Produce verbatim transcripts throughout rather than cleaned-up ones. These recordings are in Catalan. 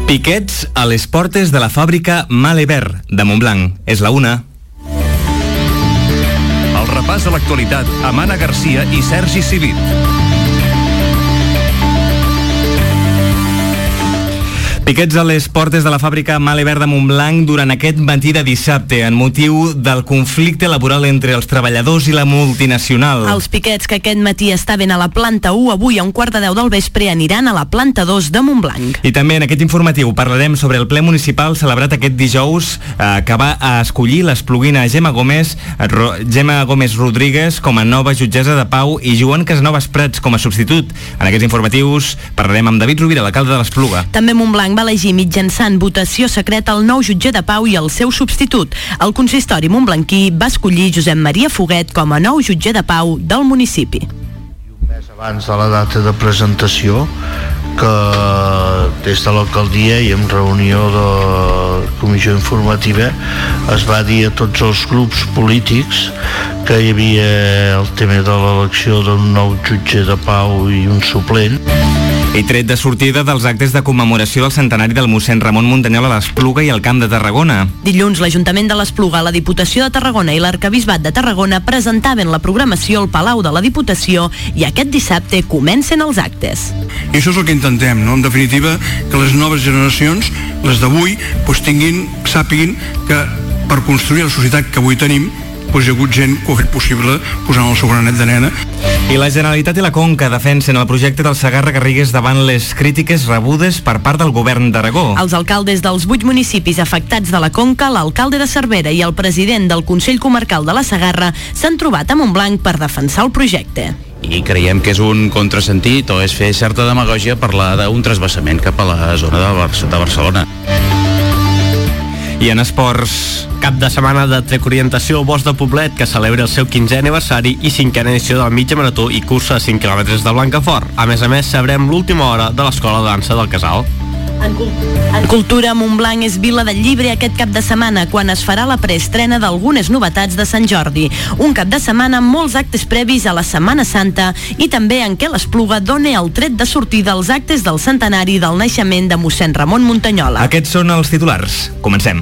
Piquets a les portes de la fàbrica Malever de Montblanc. És la una. El repàs a l'actualitat amb Anna Garcia i Sergi Civit. Piquets a les portes de la fàbrica Malever de Montblanc durant aquest matí de dissabte en motiu del conflicte laboral entre els treballadors i la multinacional. Els piquets que aquest matí estaven a la planta u avui a un quart de deu del vespre aniran a la planta dos de Montblanc. I també en aquest informatiu parlarem sobre el ple municipal celebrat aquest dijous eh, que va a escollir l'espluguina Gemma Gómez, Ro, Gemma Gómez Rodríguez com a nova jutgessa de pau i Joan Casanovas Prats com a substitut. En aquests informatius parlarem amb David Rovira, l'alcalde de l'Espluga. També Montblanc va elegir mitjançant votació secreta el nou jutge de pau i el seu substitut. El consistori montblanquí va escollir Josep Maria Foguet com a nou jutge de pau del municipi. Un mes abans de la data de presentació, que des de l'alcaldia i en reunió de comissió informativa es va dir a tots els grups polítics que hi havia el tema de l'elecció d'un nou jutge de pau i un suplent. I tret de sortida dels actes de commemoració del centenari del mossèn Ramon Muntanyol a l'Espluga i al Camp de Tarragona. Dilluns, l'Ajuntament de l'Espluga, la Diputació de Tarragona i l'Arquebisbat de Tarragona presentaven la programació al Palau de la Diputació i aquest dissabte comencen els actes. I això és el que intentem, no? En definitiva, que les noves generacions, les d'avui, doncs tinguin, sàpiguin que per construir la societat que avui tenim, doncs hi ha hagut gent que ho ha fet possible posant el seu granet de nena. I la Generalitat i la Conca defensen el projecte del Segarra-Garrigues davant les crítiques rebudes per part del govern d'Aragó. Els alcaldes dels vuit municipis afectats de la Conca, l'alcalde de Cervera i el president del Consell Comarcal de la Segarra s'han trobat a Montblanc per defensar el projecte. I creiem que és un contrasentit o és fer certa demagògia parlar d'un transvasament cap a la zona de, Bar- de Barcelona. I en esports... Cap de setmana de Trec Orientació Bosc de Poblet, que celebra el seu quinzè aniversari i cinquena edició del mitja marató i cursa a cinc quilòmetres de Blancafort. A més a més, sabrem l'última hora de l'Escola de Dansa del Casal. En, en Cultura, Montblanc és Vila del Llibre aquest cap de setmana, quan es farà la preestrena d'algunes novetats de Sant Jordi. Un cap de setmana amb molts actes previs a la Setmana Santa i també en què l'Espluga doni el tret de sortida als actes del centenari del naixement de mossèn Ramon Muntanyola. Aquests són els titulars. Comencem.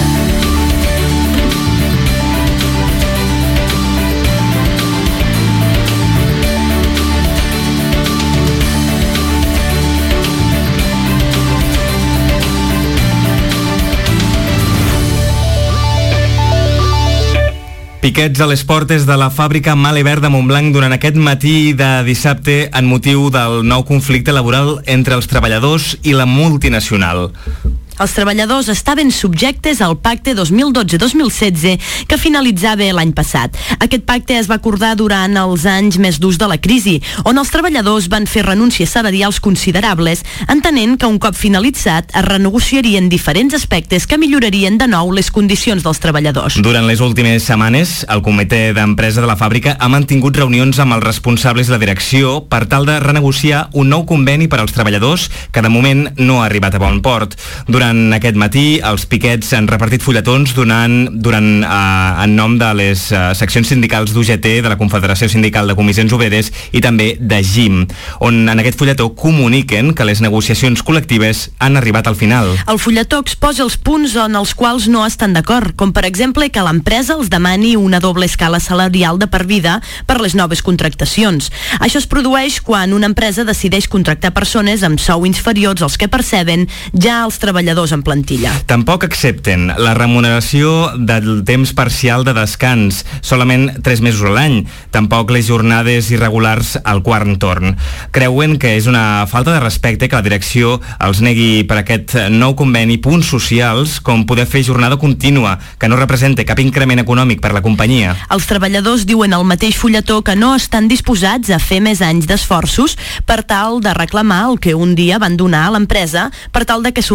Piquets a les portes de la fàbrica Malever de Montblanc durant aquest matí de dissabte en motiu del nou conflicte laboral entre els treballadors i la multinacional. Els treballadors estaven subjectes al pacte dos mil dotze dos mil setze que finalitzava l'any passat. Aquest pacte es va acordar durant els anys més durs de la crisi, on els treballadors van fer renúncies salarials considerables, entenent que un cop finalitzat es renegociarien diferents aspectes que millorarien de nou les condicions dels treballadors. Durant les últimes setmanes, el comitè d'empresa de la fàbrica ha mantingut reunions amb els responsables i la direcció per tal de renegociar un nou conveni per als treballadors que de moment no ha arribat a bon port. Durant Durant aquest matí, els piquets han repartit fulletons donant, durant, eh, en nom de les eh, seccions sindicals d'U G T, de la Confederació Sindical de Comissions Obreres i també de G I M, on en aquest fulletó comuniquen que les negociacions col·lectives han arribat al final. El fulletó exposa els punts en els quals no estan d'acord, com per exemple que l'empresa els demani una doble escala salarial de per vida per les noves contractacions. Això es produeix quan una empresa decideix contractar persones amb sou inferiors als que perceben ja els treballadors en plantilla. Tampoc accepten la remuneració del temps parcial de descans, solament tres mesos a l'any. Tampoc les jornades irregulars al quart torn. Creuen que és una falta de respecte que la direcció els negui per aquest nou conveni punts socials, com poder fer jornada contínua, que no representa cap increment econòmic per la companyia. Els treballadors diuen al mateix fulletó que no estan disposats a fer més anys d'esforços per tal de reclamar el que un dia van donar a l'empresa per tal de que sortís de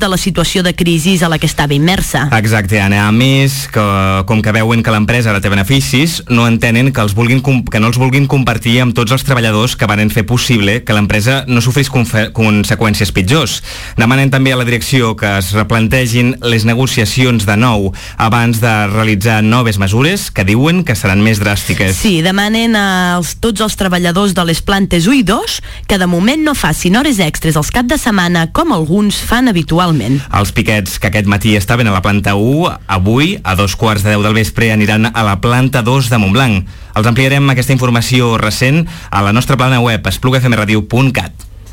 de la situació de crisi a la que estava immersa. Exacte, Anna. A més, que, com que veuen que l'empresa ara té beneficis, no entenen que, els vulguin, que no els vulguin compartir amb tots els treballadors que van fer possible que l'empresa no sofrís conseqüències pitjors. Demanen també a la direcció que es replantegin les negociacions de nou abans de realitzar noves mesures que diuen que seran més dràstiques. Sí, demanen a tots els treballadors de les plantes u i dos que de moment no facin hores extres els caps de setmana com alguns fan habitualment. Els piquets que aquest matí estaven a la planta u, avui, a dos quarts de deu del vespre, aniran a la planta dos de Montblanc. Els ampliarem aquesta informació recent a la nostra plana web espluga f m radio punt cat.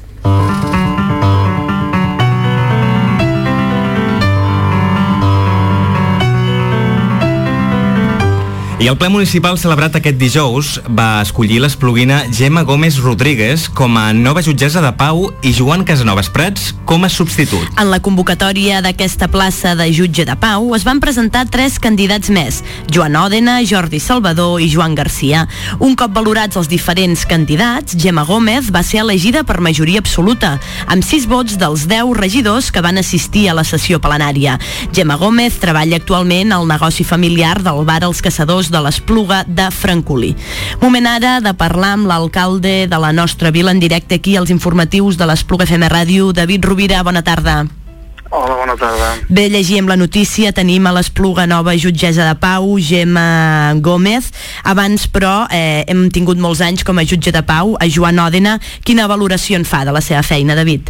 I el ple municipal celebrat aquest dijous va escollir l'espluguina Gemma Gómez Rodríguez com a nova jutgessa de pau i Joan Casanovas Prats com a substitut. En la convocatòria d'aquesta plaça de jutge de pau es van presentar tres candidats més, Joan Òdena, Jordi Salvador i Joan Garcia. Un cop valorats els diferents candidats, Gemma Gómez va ser elegida per majoria absoluta, amb sis vots dels deu regidors que van assistir a la sessió plenària. Gemma Gómez treballa actualment al negoci familiar del bar Els Caçadors de l'Espluga de Francolí. Moment ara de parlar amb l'alcalde de la nostra vila en directe aquí als informatius de l'Espluga F M Ràdio. David Rovira, bona tarda. Hola, bona tarda. Bé, llegim la notícia, tenim a l'Espluga nova jutgessa de pau, Gemma Gómez. Abans, però, eh, hem tingut molts anys com a jutge de pau, a Joan Òdena. Quina valoració en fa de la seva feina, David?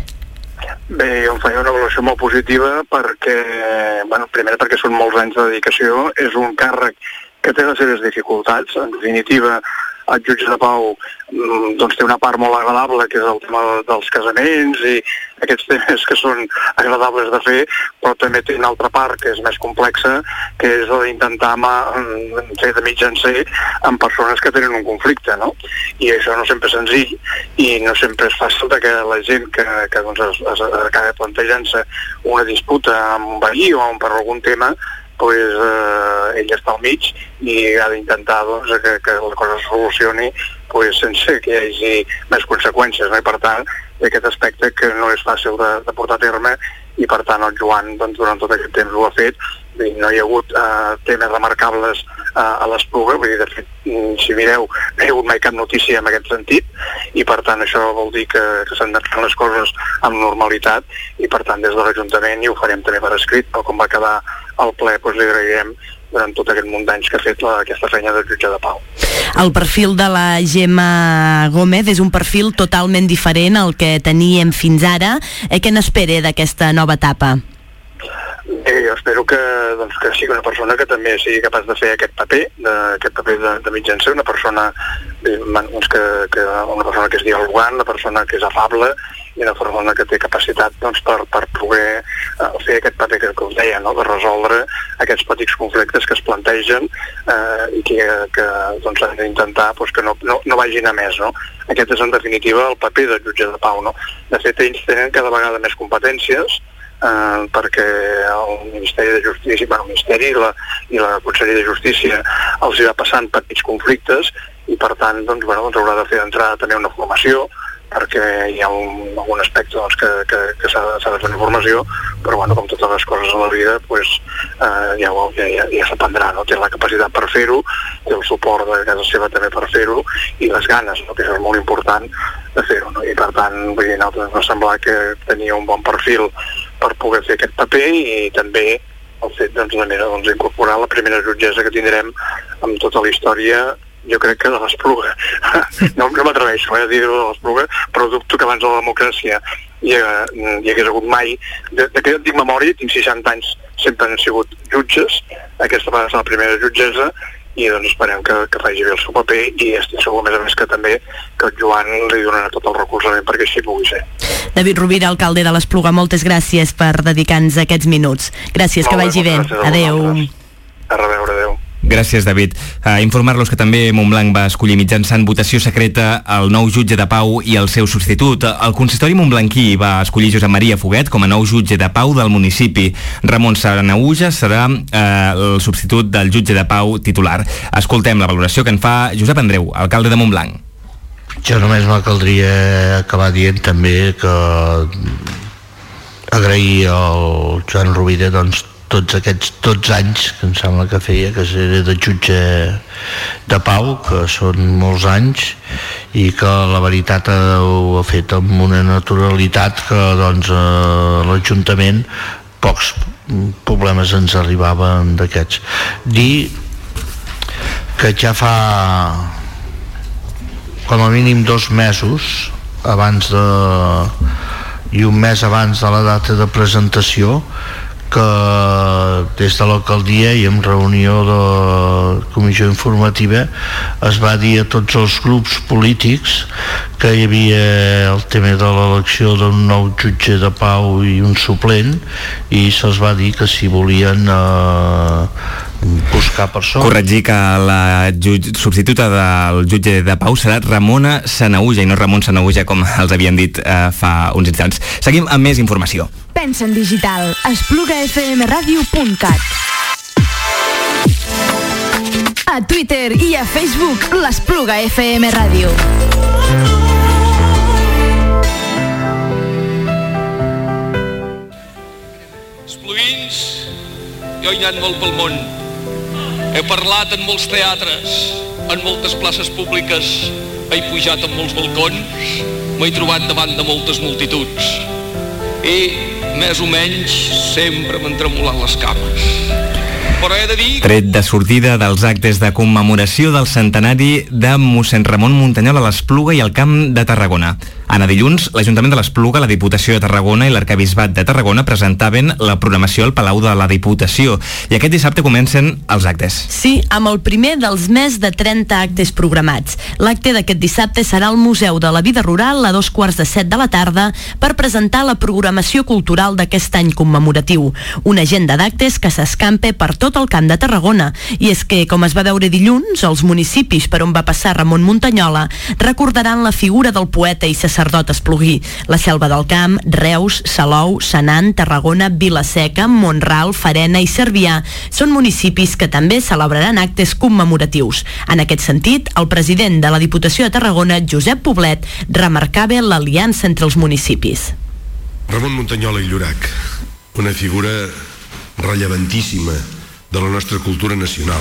Bé, jo em faig una valoració molt positiva perquè, bueno, primer perquè són molts anys de dedicació, és un càrrec que té les seves dificultats. En definitiva, el jutge de pau doncs, té una part molt agradable, que és el tema dels casaments i aquests temes que són agradables de fer, però també té una altra part que és més complexa, que és d'intentar fer de mitjancer amb persones que tenen un conflicte, no? I això no sempre és senzill i no sempre és fàcil que la gent que, que doncs, es, es acaba plantejant-se una disputa amb un veí o per algun tema, pues, eh, ell està al mig i ha d'intentar doncs, que, que la cosa es solucioni pues, sense que hi hagi més conseqüències, no? I per tant, aquest aspecte que no és fàcil de, de portar a terme i per tant el Joan doncs, durant tot aquest temps ho ha fet. Bé, no hi ha hagut eh, temes remarcables eh, a l'Espluga, vull dir, de fet, si mireu, no hi ha hagut mai cap notícia en aquest sentit i per tant això vol dir que, que s'han de fer les coses amb normalitat i per tant des de l'Ajuntament, i ho farem també per escrit, però com va quedar al ple, doncs li agrairem durant tot aquest munt d'anys que ha fet la, aquesta feina de jutge de pau. El perfil de la Gemma Gómez és un perfil totalment diferent al que teníem fins ara. Eh, què n'espera d'aquesta nova etapa? Bé, jo espero que, doncs, que sigui una persona que també sigui capaç de fer aquest paper, de, aquest paper de, de mitjancer, una persona, doncs, que, que, una persona que és dialogant, una persona que és afable i una persona que té capacitat doncs, per, per poder uh, fer aquest paper que, que us deia, no? De resoldre aquests petits conflictes que es plantegen uh, i que, que doncs, han d'intentar doncs, que no, no, no vagin a més. No? Aquest és en definitiva el paper del jutge de pau. No? De fet, ells tenen cada vegada més competències Uh, perquè el Ministeri de Justícia, bueno, el Ministeri i la, i la Conselleria de Justícia els hi va passant petits conflictes i per tant doncs, bueno, doncs haurà de fer d'entrada també una formació perquè hi ha un, algun aspecte doncs, que, que, que s'ha de fer una formació, però bueno, com totes les coses a la vida pues, uh, ja, ja, ja, ja s'aprendrà, no? Té la capacitat per fer-ho, té el suport de casa seva també per fer-ho i les ganes, no? Que és molt important de fer-ho, no? I per tant vull dir, nosaltres va semblar que tenia un bon perfil per poder fer aquest paper i també el fet doncs, de mira, doncs, incorporar la primera jutgessa que tindrem amb tota la història, jo crec que de l'Espluga. No, no m'atreveixo eh, a dir-ho de l'Espluga, però dubto que abans de la democràcia hi, ha, hi hagués hagut mai. De, de que tinc memòria, tinc seixanta anys, sempre han sigut jutges, aquesta va ser la primera jutgessa i doncs esperem que, que faci bé el seu paper i estic segur, a més a més, que també que el Joan li donarà tot el recolzament perquè així pugui ser. David Rovira, alcalde de l'Espluga, moltes gràcies per dedicar-nos aquests minuts. Gràcies, molt que vagi bé. Adéu. A reveure, adéu. Gràcies, David. Uh, informar-los que també Montblanc va escollir mitjançant votació secreta el nou jutge de pau i el seu substitut. El consistori montblanquí va escollir Josep Maria Foguet com a nou jutge de pau del municipi. Ramon Sanaüja serà uh, el substitut del jutge de pau titular. Escoltem la valoració que en fa Josep Andreu, alcalde de Montblanc. Jo només me caldria acabar dient també que agrair al Joan Rovira doncs, tots aquests dotze anys que em sembla que feia, que era de jutge de pau, que són molts anys, i que la veritat ho ha fet amb una naturalitat que doncs, a l'Ajuntament pocs problemes ens arribaven d'aquests. Dir que ja fa com a mínim dos mesos abans de i un mes abans de la data de presentació, que des de l'alcaldia i en reunió de comissió informativa es va dir a tots els grups polítics que hi havia el tema de l'elecció d'un nou jutge de pau i un suplent, i se'ls va dir que si volien eh, buscar persones. Corregir que la jutge, substituta del jutge de pau serà Ramona Sanaüja i no Ramon Sanaüja, com els havien dit eh, fa uns instants. Seguim amb més informació. Pensa en digital. espluga f m radio punt cat. A Twitter i a Facebook, l'Espluga F M Ràdio. Espluguins, jo he anat molt pel món. He parlat en molts teatres, en moltes places públiques, he pujat en molts balcons, m'he trobat davant de moltes multituds. I, més o menys, sempre m'han tremolat les cames. Però he de dir... Tret de sortida dels actes de commemoració del centenari de mossèn Ramon Muntanyol a l'Espluga i al Camp de Tarragona. Ana, dilluns, l'Ajuntament de l'Espluga, la Diputació de Tarragona i l'Arquebisbat de Tarragona presentaven la programació al Palau de la Diputació. I aquest dissabte comencen els actes. Sí, amb el primer dels més de trenta actes programats. L'acte d'aquest dissabte serà al Museu de la Vida Rural a dos quarts de set de la tarda per presentar la programació cultural d'aquest any commemoratiu. Una agenda d'actes que s'escampa per tot el Camp de Tarragona. I és que, com es va veure dilluns, els municipis per on va passar Ramon Muntanyola recordaran la figura del poeta i sacerdot esplugí. La Selva del Camp, Reus, Salou, Senan, Tarragona, Vila-seca, Mont-ral, Farena i Cervià són municipis que també celebraran actes commemoratius. En aquest sentit, el president de la Diputació de Tarragona, Josep Poblet, remarcava l'aliança entre els municipis. Ramon Muntanyola i Llorac, una figura rellevantíssima de la nostra cultura nacional.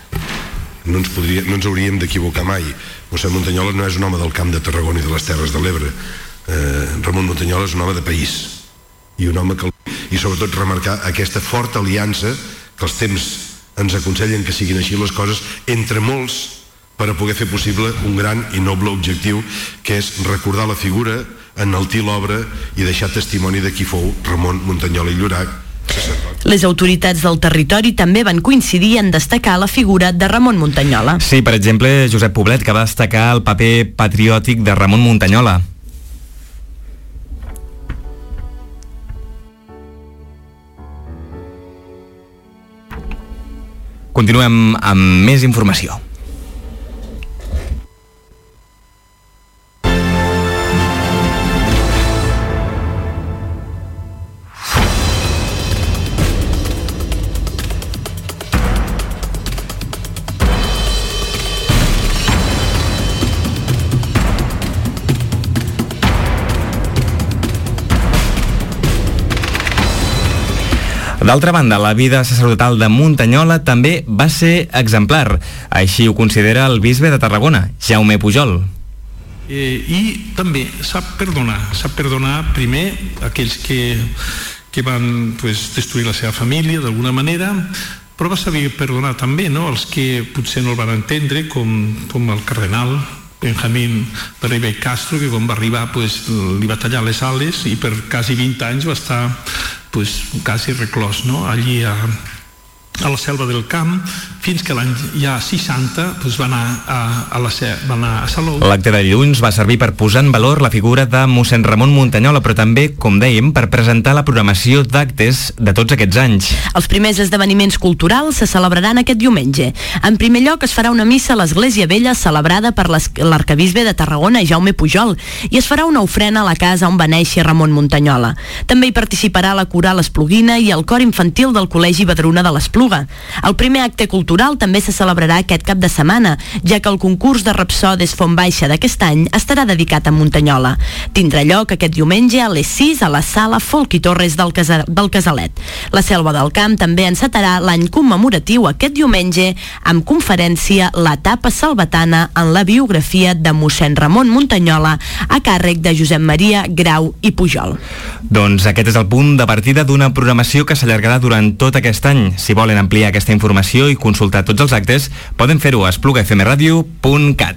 No ens, podria, no ens hauríem d'equivocar mai. Mossèn Muntanyola no és un home del Camp de Tarragona i de les Terres de l'Ebre. Eh, Ramon Muntanyola és un home de país. I un home que... I sobretot remarcar aquesta forta aliança que els temps ens aconsellen que siguin així les coses entre molts per a poder fer possible un gran i noble objectiu, que és recordar la figura, enaltir l'obra i deixar testimoni de qui fou Ramon Muntanyola i Llorac. Les autoritats del territori també van coincidir en destacar la figura de Ramon Muntanyola. Sí, per exemple, Josep Poblet, que va destacar el paper patriòtic de Ramon Muntanyola. Continuem amb més informació. D'altra banda, la vida sacerdotal de Muntanyola també va ser exemplar. Així ho considera el bisbe de Tarragona, Jaume Pujol. Eh, I també sap perdonar, sap perdonar primer aquells que, que van pues, destruir la seva família d'alguna manera, però va saber perdonar també, no?, els que potser no el van entendre, com, com el cardenal Benjamín Barriba i Castro, que quan va arribar pues, li va tallar les ales i per quasi vint anys va estar pues, quasi reclòs, no?, allí a, a la Selva del Camp, fins que l'any ja seixanta pues, va, anar a, a la, va anar a Salou. L'acte de dilluns va servir per posar en valor la figura de mossèn Ramon Muntanyola, però també, com dèiem, per presentar la programació d'actes de tots aquests anys. Els primers esdeveniments culturals se celebraran aquest diumenge. En primer lloc es farà una missa a l'Església Vella celebrada per l'arquebisbe de Tarragona, Jaume Pujol, i es farà una ofrena a la casa on va néixer Ramon Muntanyola. També hi participarà la coral espluguina i el cor infantil del Col·legi Badruna de l'Espluga, l'Espluga. El primer acte cultural també se celebrarà aquest cap de setmana, ja que el concurs de Rapsodes Font Baixa d'aquest any estarà dedicat a Muntanyola. Tindrà lloc aquest diumenge a les sis a la sala Folk i Torres del, Casa, del Casalet. La Selva del Camp també encetarà l'any commemoratiu aquest diumenge amb conferència L'etapa salvatana en la biografia de mossèn Ramon Muntanyola a càrrec de Josep Maria Grau i Pujol. Doncs aquest és el punt de partida d'una programació que s'allargarà durant tot aquest any. Si volen ampliar aquesta informació i consultar tots els actes, poden fer-ho a espluga f m radio punt cat.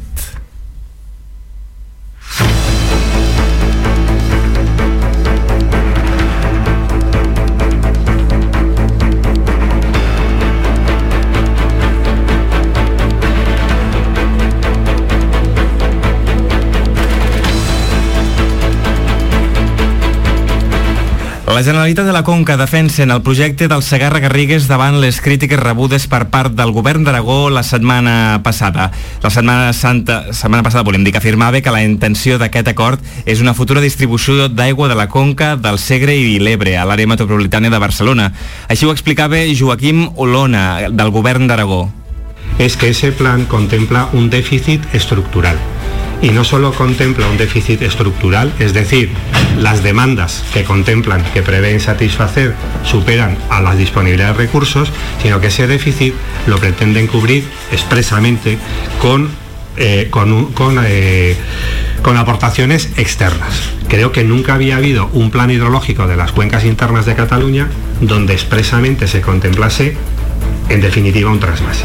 La Generalitat de la Conca defensen el projecte del Segarra-Garrigues davant les crítiques rebudes per part del govern d'Aragó la setmana passada. La setmana santa, setmana passada volem dir que afirmava que la intenció d'aquest acord és una futura distribució d'aigua de la Conca, del Segre i l'Ebre a l'àrea metropolitana de Barcelona. Així ho explicava Joaquim Olona, del govern d'Aragó. Es que ese plan contempla un déficit estructural. Y no solo contempla un déficit estructural, es decir, las demandas que contemplan, que prevén satisfacer, superan a las disponibilidades de recursos, sino que ese déficit lo pretenden cubrir expresamente con, eh, con, con, eh, con aportaciones externas. Creo que nunca había habido un plan hidrológico de las cuencas internas de Cataluña donde expresamente se contemplase, en definitiva, un trasvase.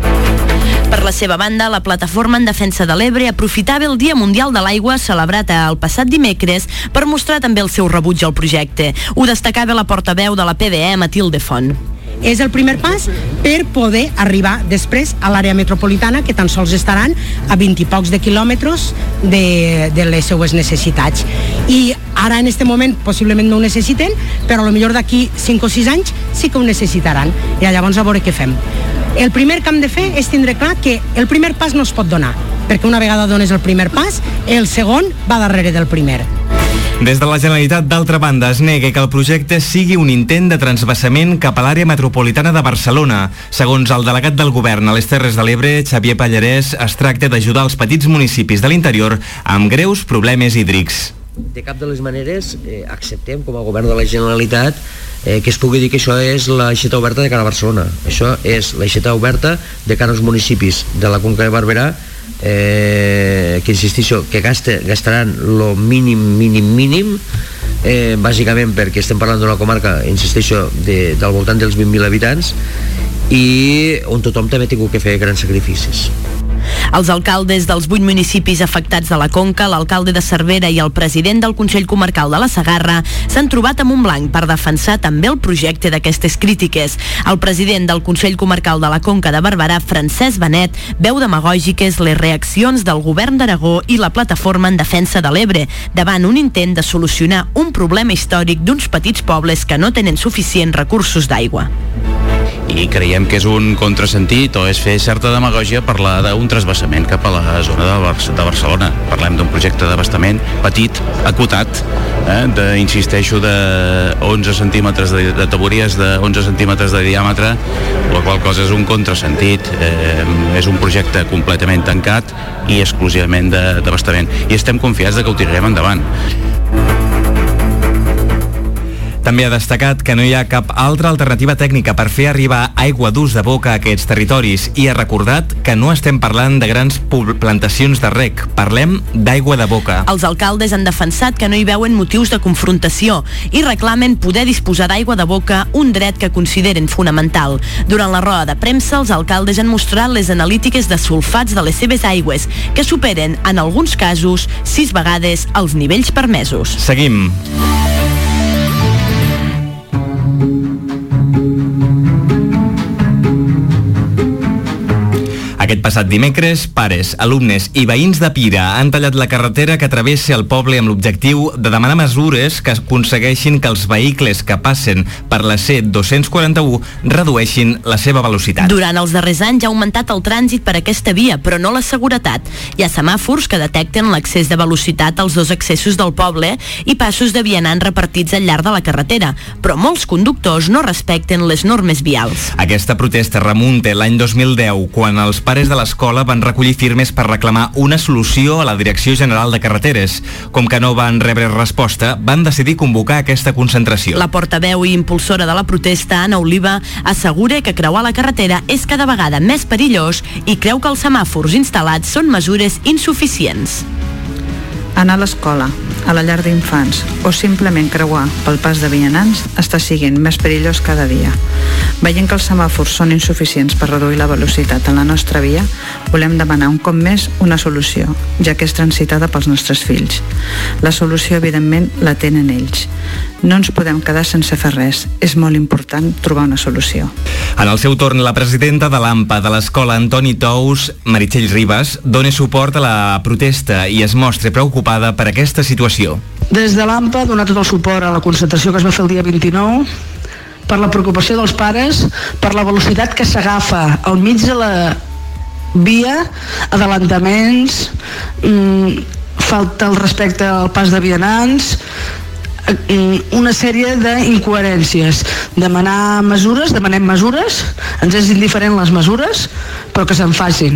Per la seva banda, la Plataforma en Defensa de l'Ebre aprofitava el Dia Mundial de l'Aigua celebrat el passat dimecres per mostrar també el seu rebuig al projecte. Ho destacava la portaveu de la P D E, Matilde Font. És el primer pas per poder arribar després a l'àrea metropolitana, que tan sols estaran a vint i pocs de quilòmetres de, de les seues necessitats. I ara, en aquest moment, possiblement no ho necessiten, però potser d'aquí cinc o sis anys sí que ho necessitaran. I llavors a veure què fem. El primer que hem de fer és tindre clar que el primer pas no es pot donar, perquè una vegada dones el primer pas, el segon va darrere del primer. Des de la Generalitat, d'altra banda, es nega que el projecte sigui un intent de transvasament cap a l'àrea metropolitana de Barcelona. Segons el delegat del govern a les Terres de l'Ebre, Xavier Pallarès, es tracta d'ajudar els petits municipis de l'interior amb greus problemes hídrics. De cap de les maneres eh, acceptem com a govern de la Generalitat eh, que es pugui dir que això és l'aixeta oberta de cara a Barcelona. Això és l'aixeta oberta de cara als municipis de la Conca de Barberà, eh, que insistixo, que gaste, gastaran lo mínim, mínim, mínim, eh, bàsicament perquè estem parlant d'una comarca, insisteixo, de, del voltant dels vint mil habitants, i on tothom també ha tingut que fer grans sacrificis. Els alcaldes dels vuit municipis afectats de la Conca, l'alcalde de Cervera i el president del Consell Comarcal de la Segarra s'han trobat amb un blanc per defensar també el projecte d'aquestes crítiques. El president del Consell Comarcal de la Conca de Barberà, Francesc Benet, veu demagògiques les reaccions del govern d'Aragó i la Plataforma en Defensa de l'Ebre davant un intent de solucionar un problema històric d'uns petits pobles que no tenen suficients recursos d'aigua. I creiem que és un contrasentit o és fer certa demagògia parlar d'un transvasament cap a la zona de, Bar de Barcelona. Parlem d'un projecte d'abastament petit, acotat, eh, de, insisteixo, de onze centímetres de, de tabories, de onze centímetres de diàmetre, la qual cosa és un contrasentit. Eh, és un projecte completament tancat i exclusivament d'abastament. I estem confiats de que ho tirarem endavant. També ha destacat que no hi ha cap altra alternativa tècnica per fer arribar aigua d'ús de boca a aquests territoris i ha recordat que no estem parlant de grans plantacions de rec, parlem d'aigua de boca. Els alcaldes han defensat que no hi veuen motius de confrontació i reclamen poder disposar d'aigua de boca, un dret que consideren fonamental. Durant la roda de premsa, els alcaldes han mostrat les analítiques de sulfats de les seves aigües, que superen, en alguns casos, sis vegades els nivells permesos. Seguim. Aquest passat dimecres, pares, alumnes i veïns de Pira han tallat la carretera que travessa el poble amb l'objectiu de demanar mesures que aconsegueixin que els vehicles que passen per la C dos-cents quaranta-u redueixin la seva velocitat. Durant els darrers anys ha augmentat el trànsit per aquesta via, però no la seguretat. Hi ha semàfors que detecten l'accés de velocitat als dos accessos del poble i passos de vianants repartits al llarg de la carretera, però molts conductors no respecten les normes vials. Aquesta protesta remunta l'any dos mil deu, quan els pares de l'escola van recollir firmes per reclamar una solució a la Direcció General de Carreteres. Com que no van rebre resposta, van decidir convocar aquesta concentració. La portaveu i impulsora de la protesta, Anna Oliva, assegura que creuar la carretera és cada vegada més perillós i creu que els semàfors instal·lats són mesures insuficients. Anar a l'escola, a la llar d'infants o simplement creuar pel pas de vianants està sent més perillós cada dia. Veient que els semàfors són insuficients per reduir la velocitat en la nostra via, volem demanar un cop més una solució, ja que és transitada pels nostres fills. La solució, evidentment, la tenen ells. No ens podem quedar sense fer res. És molt important trobar una solució. En el seu torn, la presidenta de l'A M P A de l'escola Antoni Tous, Meritxell Ribas, dona suport a la protesta i es mostra preocupada per aquesta situació. Des de l'A M P A donar tot el suport a la concentració que es va fer el dia vint-i-nou, per la preocupació dels pares, per la velocitat que s'agafa al mig de la via, adelantaments, mmm, falta el respecte al pas de vianants, una sèrie d'incoherències. Demanar mesures, demanem mesures, ens és indiferent les mesures, però que se'n facin.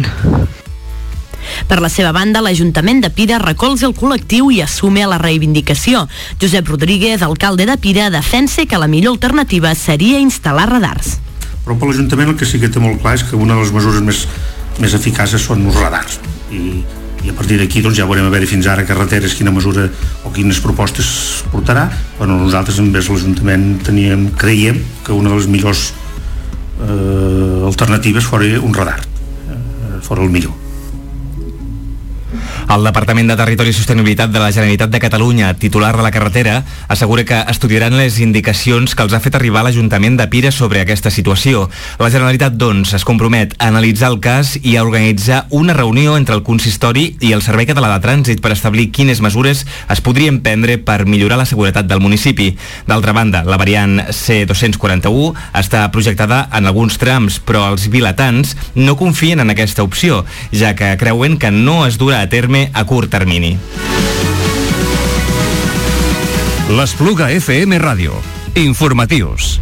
Per la seva banda, l'Ajuntament de Pira recolza el col·lectiu i assume la reivindicació. Josep Rodríguez, alcalde de Pira, defensa que la millor alternativa seria instal·lar radars. Però per l'Ajuntament el que sí que té molt clar és que una de les mesures més, més eficaces són els radars. I, i a partir d'aquí doncs, ja veurem a veure fins ara carreteres quina mesura o quines propostes portarà. Bueno, nosaltres envers l'Ajuntament teníem, creiem que una de les millors eh, alternatives fora un radar, eh, fora el millor. El Departament de Territori i Sostenibilitat de la Generalitat de Catalunya, titular de la carretera, assegura que estudiaran les indicacions que els ha fet arribar l'Ajuntament de Pira sobre aquesta situació. La Generalitat, doncs, es compromet a analitzar el cas i a organitzar una reunió entre el consistori i el Servei Català de Trànsit per establir quines mesures es podrien prendre per millorar la seguretat del municipi. D'altra banda, la variant C dos-cents quaranta-u està projectada en alguns trams, però els vilatans no confien en aquesta opció, ja que creuen que no es durà a terme a curt termini. L'Espluga F M Ràdio. Informatius.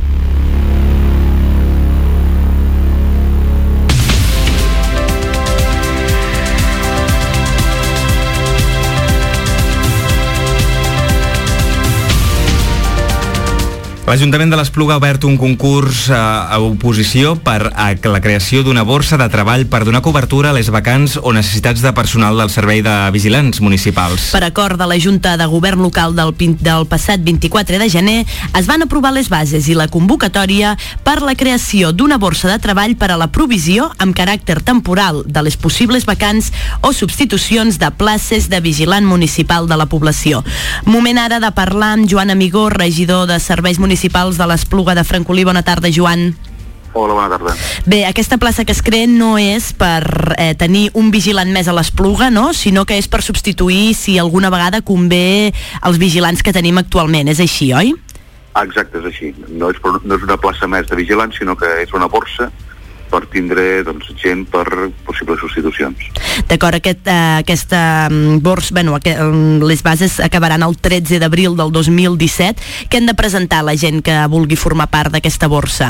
L'Ajuntament de l'Espluga ha obert un concurs a, a oposició per a la creació d'una borsa de treball per donar cobertura a les vacants o necessitats de personal del Servei de Vigilants Municipals. Per acord de la Junta de Govern Local del, del passat vint-i-quatre de gener, es van aprovar les bases i la convocatòria per la creació d'una borsa de treball per a la provisió amb caràcter temporal de les possibles vacants o substitucions de places de vigilant municipal de la població. Moment ara de parlar amb Joan Amigó, regidor de Serveis Municipals municipals de l'Espluga de Francolí. Bona tarda, Joan. Hola, bona tarda. Bé, aquesta plaça que es crea no és per eh, tenir un vigilant més a l'Espluga, no? Sinó que és per substituir, si alguna vegada convé, els vigilants que tenim actualment. És així, oi? Exacte, és així. No és, per, no és una plaça més de vigilants, sinó que és una borsa per tindre doncs, gent per possibles substitucions. D'acord, aquest, eh, aquesta borsa, bueno, aquest, les bases acabaran el tretze d'abril del dos mil disset. Què han de presentar la gent que vulgui formar part d'aquesta borsa?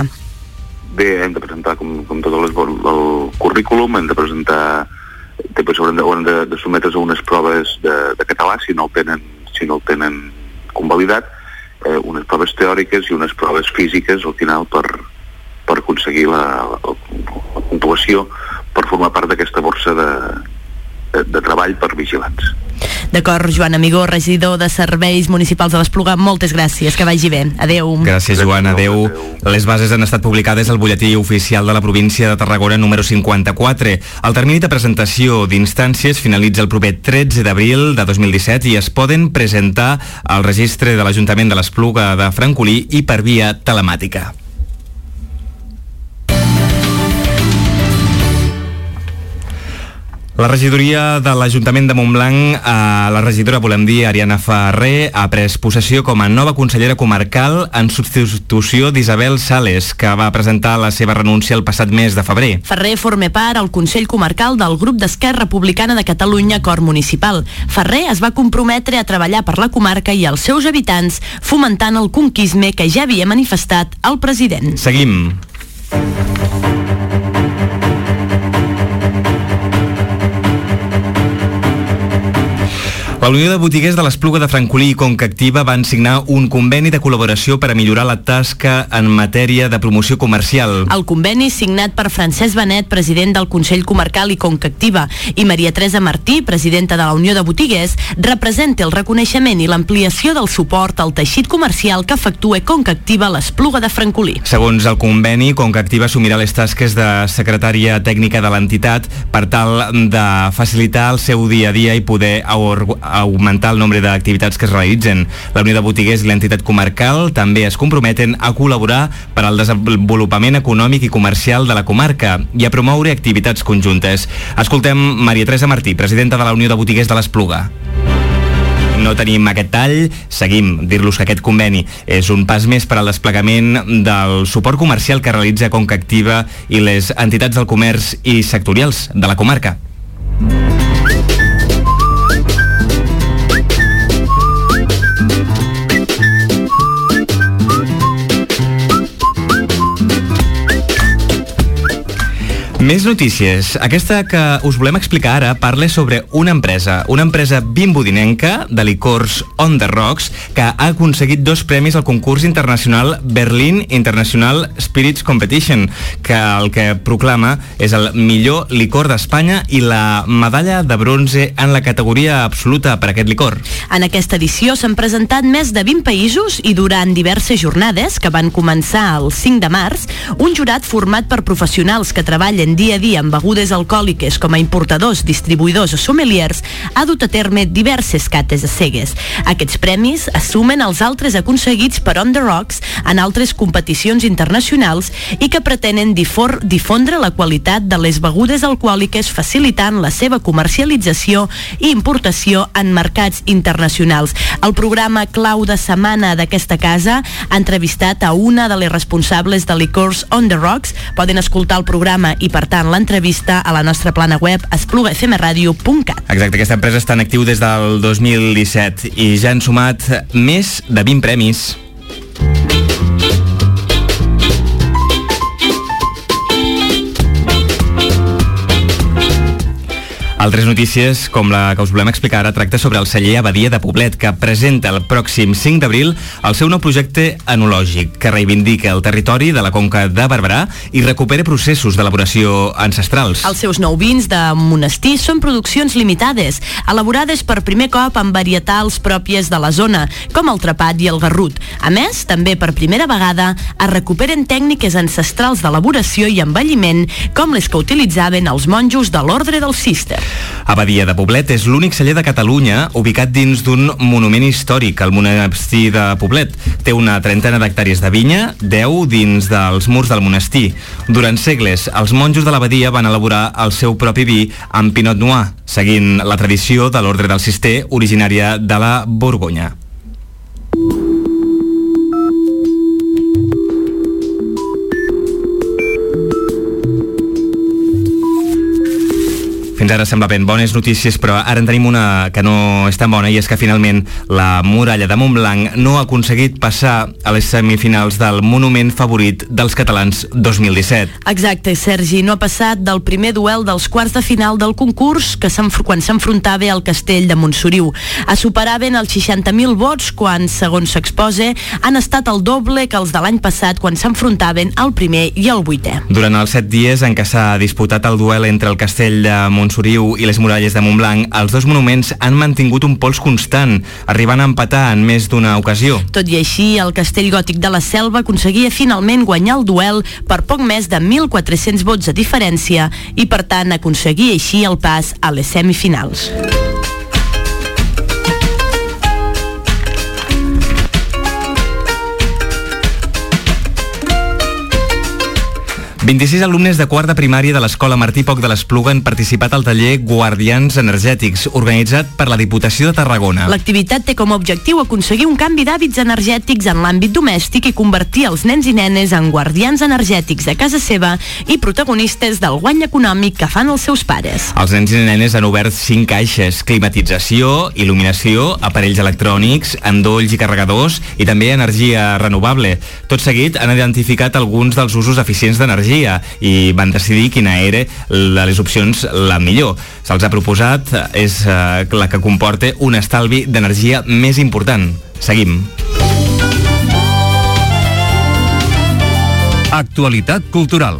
Bé, hem de presentar, com, com tot les, el currículum, hem de presentar, després haurem de, haurem de, de sotmetre's a unes proves de, de català, si no el tenen, si no el tenen convalidat, eh, unes proves teòriques i unes proves físiques al final per per aconseguir la, la, la puntuació per formar part d'aquesta borsa de, de, de treball per vigilants. D'acord, Joan Amigó, regidor de Serveis Municipals de l'Espluga, moltes gràcies, que vagi bé. Adeu. Gràcies, Joan, adeu. Les bases han estat publicades al butlletí oficial de la província de Tarragona número cinquanta-quatre. El termini de presentació d'instàncies finalitza el proper tretze d'abril de dos mil disset i es poden presentar al registre de l'Ajuntament de l'Espluga de Francolí i per via telemàtica. La regidoria de l'Ajuntament de Montblanc, eh, la regidora, volem dir, Ariana Ferrer, ha pres possessió com a nova consellera comarcal en substitució d'Isabel Sales, que va presentar la seva renúncia el passat mes de febrer. Ferrer forma part al Consell Comarcal del grup d'Esquerra Republicana de Catalunya Cor Municipal. Ferrer es va comprometre a treballar per la comarca i els seus habitants, fomentant el conquisme que ja havia manifestat el president. Seguim. La Unió de Botiguers de l'Espluga de Francolí i Conca Activa van signar un conveni de col·laboració per a millorar la tasca en matèria de promoció comercial. El conveni, signat per Francesc Benet, president del Consell Comarcal i Conca Activa, i Maria Teresa Martí, presidenta de la Unió de Botiguers, representa el reconeixement i l'ampliació del suport al teixit comercial que efectua Conca Activa a l'Espluga de Francolí. Segons el conveni, Conca Activa assumirà les tasques de secretària tècnica de l'entitat per tal de facilitar el seu dia a dia i poder augmentar el nombre d'activitats que es realitzen. La Unió de Botiguers i l'entitat comarcal també es comprometen a col·laborar per al desenvolupament econòmic i comercial de la comarca i a promoure activitats conjuntes. Escoltem Maria Teresa Martí, presidenta de la Unió de Botiguers de l'Espluga. No tenim aquest tall, seguim. Dir-los que aquest conveni és un pas més per al desplegament del suport comercial que realitza Conca Activa i les entitats del comerç i sectorials de la comarca. Més notícies. Aquesta que us volem explicar ara parla sobre una empresa, una empresa bimbodinenca de licors On The Rocks que ha aconseguit dos premis al concurs internacional Berlin International Spirits Competition, que el que proclama és el millor licor d'Espanya i la medalla de bronze en la categoria absoluta per aquest licor. En aquesta edició s'han presentat més de vint països i durant diverses jornades, que van començar el cinc de març, un jurat format per professionals que treballen dia a dia amb begudes alcohòliques com a importadors, distribuïdors o sommeliers, ha dut a terme diverses cates a cegues. Aquests premis assumen els altres aconseguits per On The Rocks en altres competicions internacionals i que pretenen difor, difondre la qualitat de les begudes alcohòliques, facilitant la seva comercialització i importació en mercats internacionals. El programa Clau de Setmana d'aquesta casa ha entrevistat a una de les responsables de Licors On The Rocks. Poden escoltar el programa i, per tant, l'entrevista a la nostra plana web espluga f m radio punt cat. Exacte, aquesta empresa està en actiu des del dos mil disset i ja han sumat més de vint premis. Altres notícies, com la que us volem explicar ara, tracta sobre el celler Abadia de Poblet, que presenta el pròxim cinc d'abril el seu nou projecte enològic, que reivindica el territori de la Conca de Barberà i recupera processos d'elaboració ancestrals. Els seus nou vins de monestir són produccions limitades, elaborades per primer cop amb varietals pròpies de la zona, com el trepat i el garrut. A més, també per primera vegada es recuperen tècniques ancestrals d'elaboració i envelliment, com les que utilitzaven els monjos de l'Ordre del Cister. Abadia de Poblet és l'únic celler de Catalunya ubicat dins d'un monument històric, el monestir de Poblet. Té una trentena d'hectàrees de vinya, deu dins dels murs del monestir. Durant segles, els monjos de l'abadia van elaborar el seu propi vi amb Pinot Noir, seguint la tradició de l'Ordre del Cister, originària de la Borgonya. Fins ara sembla ben bones notícies, però ara en tenim una que no és tan bona, i és que finalment la muralla de Montblanc no ha aconseguit passar a les semifinals del monument favorit dels catalans dos mil disset. Exacte, Sergi, no ha passat del primer duel dels quarts de final del concurs que quan s'enfrontava al castell de Montsoriu. Es superaven els seixanta mil vots quan, segons s'exposa, han estat el doble que els de l'any passat quan s'enfrontaven al primer i al vuitè. Durant els set dies en què s'ha disputat el duel entre el castell de Montsoriu i les muralles de Montblanc, els dos monuments han mantingut un pols constant, arribant a empatar en més d'una ocasió. Tot i així, el castell gòtic de la Selva aconseguia finalment guanyar el duel per poc més de mil quatre-cents vots de diferència i, per tant, aconseguia així el pas a les semifinals. vint-i-sis alumnes de quart de primària de l'Escola Martí Poch de l'Espluga han participat al taller Guardians Energètics, organitzat per la Diputació de Tarragona. L'activitat té com a objectiu aconseguir un canvi d'hàbits energètics en l'àmbit domèstic i convertir els nens i nenes en guardians energètics de casa seva i protagonistes del guany econòmic que fan els seus pares. Els nens i nenes han obert cinc caixes: climatització, il·luminació, aparells electrònics, endolls i carregadors i també energia renovable. Tot seguit han identificat alguns dels usos eficients d'energia i van decidir quina era de les opcions la millor. Se'ls ha proposat és eh, la que comporta un estalvi d'energia més important. Seguim. Actualitat cultural.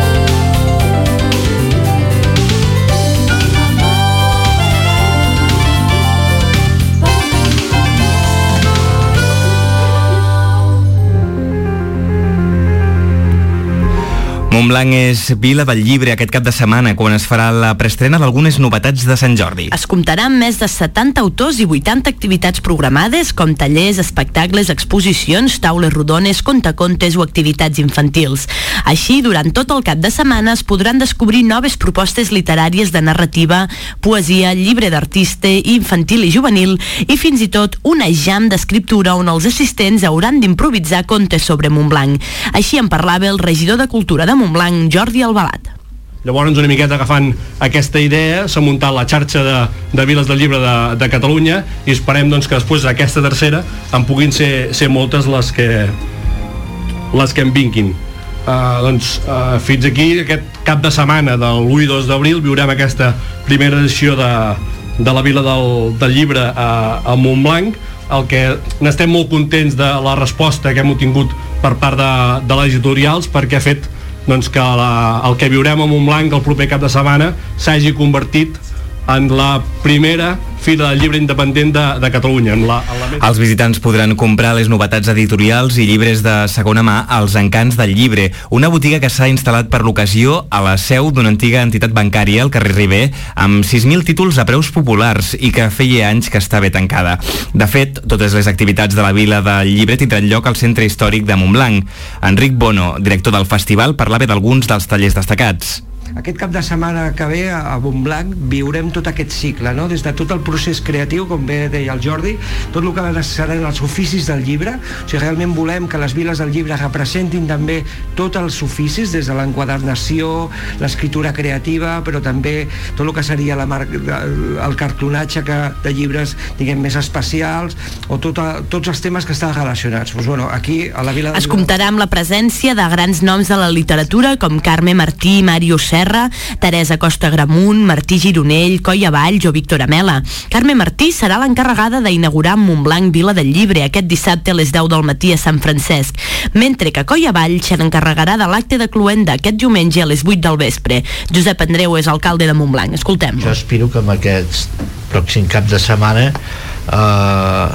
Montblanc és Vila del Llibre aquest cap de setmana, quan es farà la preestrena d'algunes novetats de Sant Jordi. Es comptarà amb més de setanta autors i vuitanta activitats programades, com tallers, espectacles, exposicions, taules rodones, contacontes o activitats infantils. Així, durant tot el cap de setmana es podran descobrir noves propostes literàries de narrativa, poesia, llibre d'artista, infantil i juvenil, i fins i tot una jam d'escriptura on els assistents hauran d'improvisar contes sobre Montblanc. Així en parlava el regidor de Cultura de Montblanc, Jordi Albalat. Llavors, una miqueta agafant aquesta idea, s'ha muntat la xarxa de, de Viles del Llibre de, de Catalunya i esperem doncs, que després d'aquesta tercera en puguin ser, ser moltes les que, les que en vinguin. Uh, doncs, uh, fins aquí, aquest cap de setmana del u i dos d'abril, viurem aquesta primera edició de, de la Vila del, del Llibre a, a Montblanc. El que n'estem molt contents de la resposta que hem obtingut per part de, de les editorials, perquè ha fet doncs, que la, el que viurem a Montblanc el proper cap de setmana s'hagi convertit en la primera Fira del Llibre Independent de, de Catalunya. En la, en la més... Els visitants podran comprar les novetats editorials i llibres de segona mà als Encants del Llibre, una botiga que s'ha instal·lat per l'ocasió a la seu d'una antiga entitat bancària al carrer Ribé, amb sis mil títols a preus populars i que feia anys que estava tancada. De fet, totes les activitats de la Vila del Llibre tindran lloc al Centre Històric de Montblanc. Enric Bono, director del festival, parlava d'alguns dels tallers destacats. Aquest cap de setmana que ve a Montblanc viurem tot aquest cicle, no? Des de tot el procés creatiu, com bé deia el Jordi, tot el que seran els oficis del llibre. O sigui, realment volem que les viles del llibre representin també tots els oficis, des de l'enquadernació, l'escriptura creativa, però també tot el que seria la mar... el cartonatge que, de llibres, diguem, més especials, o tot a, tots els temes que estan relacionats. Pues, bueno, aquí, a la Vila del Es comptarà amb la presència de grans noms de la literatura com Carme Martí, Màrius Serra, Teresa Costa Gramunt, Martí Gironell, Coia Valls o Víctor Amela. Carme Martí serà l'encarregada d'inaugurar Montblanc Vila del Llibre aquest dissabte a les deu del matí a Sant Francesc, mentre que Coia Valls se n'encarregarà de l'acte de cluenda aquest diumenge a les vuit del vespre. Josep Andreu és alcalde de Montblanc. Escoltem. Jo aspiro que en aquest pròxim cap de setmana eh,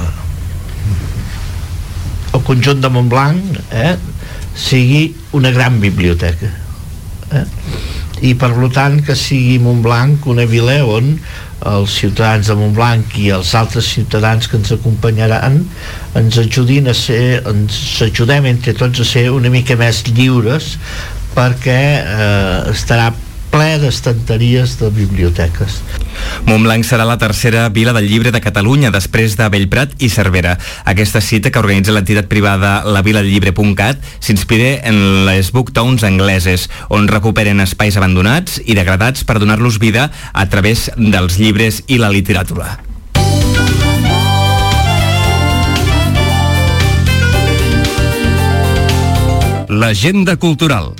el conjunt de Montblanc eh, sigui una gran biblioteca. Eh? I per tant que sigui Montblanc una vila on els ciutadans de Montblanc i els altres ciutadans que ens acompanyaran ens ajudin a ser, ens ajudem entre tots a ser una mica més lliures, perquè eh, estarà ple d'estanteries de biblioteques. Montblanc serà la tercera Vila del Llibre de Catalunya, després de Bellprat i Cervera. Aquesta cita, que organitza l'entitat privada la vila del llibre punt cat, s'inspira en les booktowns angleses, on recuperen espais abandonats i degradats per donar-los vida a través dels llibres i la literatura. L'agenda cultural.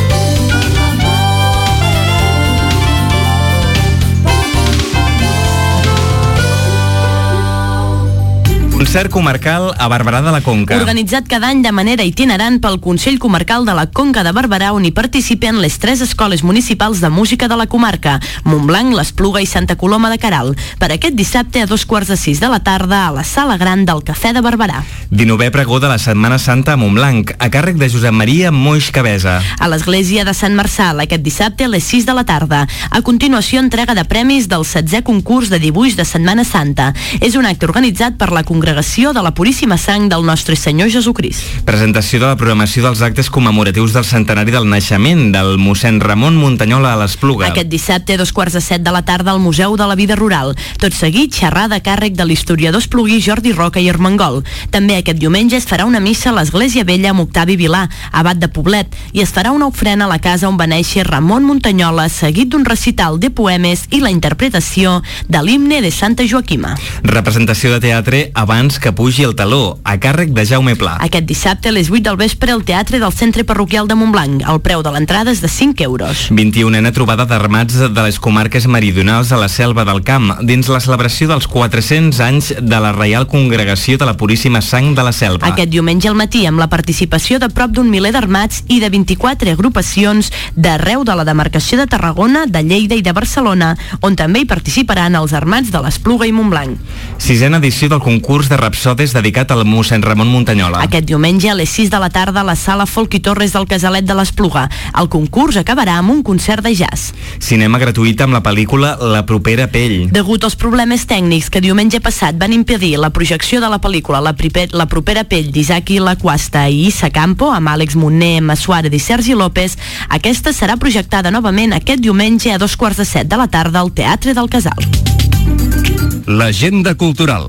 Concert comarcal a Barberà de la Conca. Organitzat cada any de manera itinerant pel Consell Comarcal de la Conca de Barberà, on hi participen les tres escoles municipals de música de la comarca, Montblanc, l'Espluga i Santa Coloma de Queralt, per aquest dissabte a dos quarts de sis de la tarda a la Sala Gran del Cafè de Barberà. dinovè pregó de la Setmana Santa a Montblanc, a càrrec de Josep Maria Moix Cabesa. A l'església de Sant Marçal, aquest dissabte a les sis de la tarda. A continuació, entrega de premis del setzè concurs de dibuix de Setmana Santa. És un acte organitzat per la Congregació Congregació de la Puríssima Sang del Nostre Senyor Jesucrist. Presentació de la programació dels actes commemoratius del centenari del naixement del mossèn Ramon Muntanyola a l'Espluga. Aquest dissabte, a dos quarts de set de la tarda, al Museu de la Vida Rural. Tot seguit, xerrada a càrrec de l'historiador esplugui Jordi Roca i Armengol. També aquest diumenge es farà una missa a l'Església Vella amb Octavi Vilà, abat de Poblet, i es farà una ofrena a la casa on va néixer Ramon Muntanyola, seguit d'un recital de poemes i la interpretació de l'himne de Santa Joaquima. Representació de teatre abans que pugi el taló, a càrrec de Jaume Pla. Aquest dissabte a les vuit del vespre al Teatre del Centre Parroquial de Montblanc. El preu de l'entrada és de cinc euros. vint-i-unena trobada d'armats de les comarques meridionals a la Selva del Camp, dins la celebració dels quatre-cents anys de la Reial Congregació de la Puríssima Sang de la Selva. Aquest diumenge al matí, amb la participació de prop d'un miler d'armats i de vint-i-quatre agrupacions d'arreu de la demarcació de Tarragona, de Lleida i de Barcelona, on també hi participaran els armats de l'Espluga i Montblanc. Sisena edició del concurs de rapsodes dedicat al mossèn Ramon Muntanyola. Aquest diumenge a les sis de la tarda a la sala Folk i Torres del Casalet de l'Espluga. El concurs acabarà amb un concert de jazz. Cinema gratuït amb la pel·lícula La propera pell. Degut als problemes tècnics que diumenge passat van impedir la projecció de la pel·lícula La, priper, la propera pell d'Isaki Lacuasta i Issa Campo, amb Àlex Montner, Emma Suárez i Sergi López, aquesta serà projectada novament aquest diumenge a dos quarts de set de la tarda al Teatre del Casal. L'agenda cultural.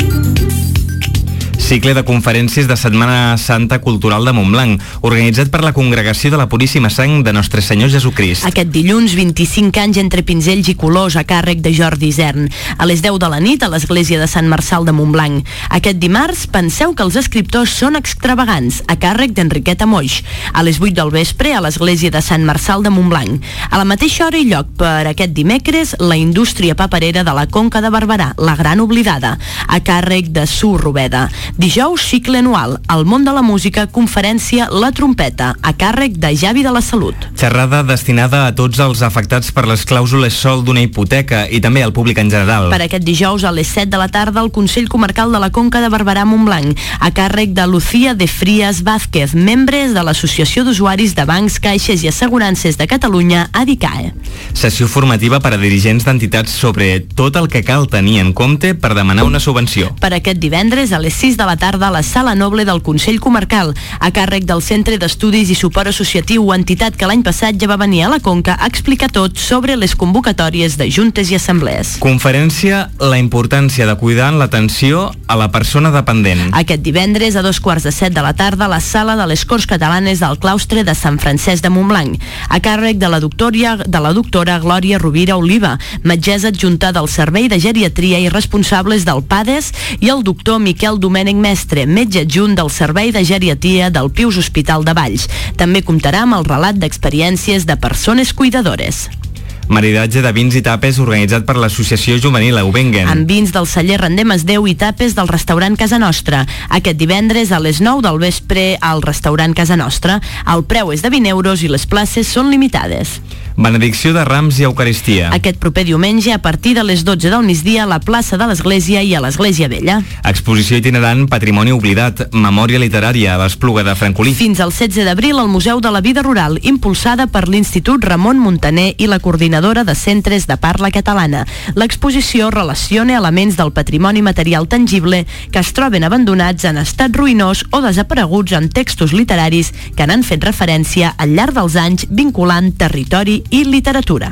Cicle de conferències de Setmana Santa Cultural de Montblanc, organitzat per la Congregació de la Puríssima Sang de Nostre Senyor Jesucrist. Aquest dilluns, vint-i-cinc anys entre pinzells i colors a càrrec de Jordi Isern, a les deu de la nit a l'església de Sant Marçal de Montblanc. Aquest dimarts, penseu que els escriptors són extravagants, a càrrec d'Enriqueta Moix, a les vuit del vespre a l'església de Sant Marçal de Montblanc. A la mateixa hora i lloc per aquest dimecres, la indústria paperera de la Conca de Barberà, la gran oblidada, a càrrec de Su Robeda. Dijous, cicle anual, al món de la música, conferència La Trompeta, a càrrec de Javi de la Salut. Xerrada destinada a tots els afectats per les clàusules sol d'una hipoteca i també al públic en general. Per aquest dijous, a les set de la tarda, al Consell Comarcal de la Conca de Barberà-Montblanc, a càrrec de Lucía de Frías Vázquez, membres de l'Associació d'Usuaris de Bancs, Caixes i Assegurances de Catalunya, ADICAE. Sessió formativa per a dirigents d'entitats sobre tot el que cal tenir en compte per demanar una subvenció. Per aquest divendres, a les sis de la tarda a la Sala Noble del Consell Comarcal, a càrrec del Centre d'Estudis i Suport Associatiu, entitat que l'any passat ja va venir a la Conca a explicar tot sobre les convocatòries de juntes i assemblees. Conferència La importància de cuidar en l'atenció a la persona dependent. Aquest divendres, a dos quarts de set de la tarda, a la Sala de les Corts Catalanes del Claustre de Sant Francesc de Montblanc, a càrrec de la doctora, de la doctora Glòria Rovira Oliva, metgessa adjunta del Servei de Geriatria i responsables del PADES, i el doctor Miquel Domènech Mestre, metge adjunt del Servei de Geriatria del Pius Hospital de Valls. També comptarà amb el relat d'experiències de persones cuidadores. Maridatge de vins i tapes organitzat per l'Associació Juvenil Aubengen. Amb vins del celler Rendem Esdeu i tapes del restaurant Casa Nostra. Aquest divendres a les nou del vespre al restaurant Casa Nostra. El preu és de vint euros i les places són limitades. Benedicció de Rams i Eucaristia. Aquest proper diumenge a partir de les dotze del migdia a la plaça de l'Església i a l'Església Vella. Exposició itinerant Patrimoni Oblidat, Memòria Literària a l'Espluga de Francolí. Fins al setze d'abril al Museu de la Vida Rural, impulsada per l'Institut Ramon Muntaner i la Coordinadora de Centres de Parla Catalana. L'exposició relaciona elements del patrimoni material tangible que es troben abandonats en estat ruïnós o desapareguts en textos literaris que n'han fet referència al llarg dels anys, vinculant territori i literatura.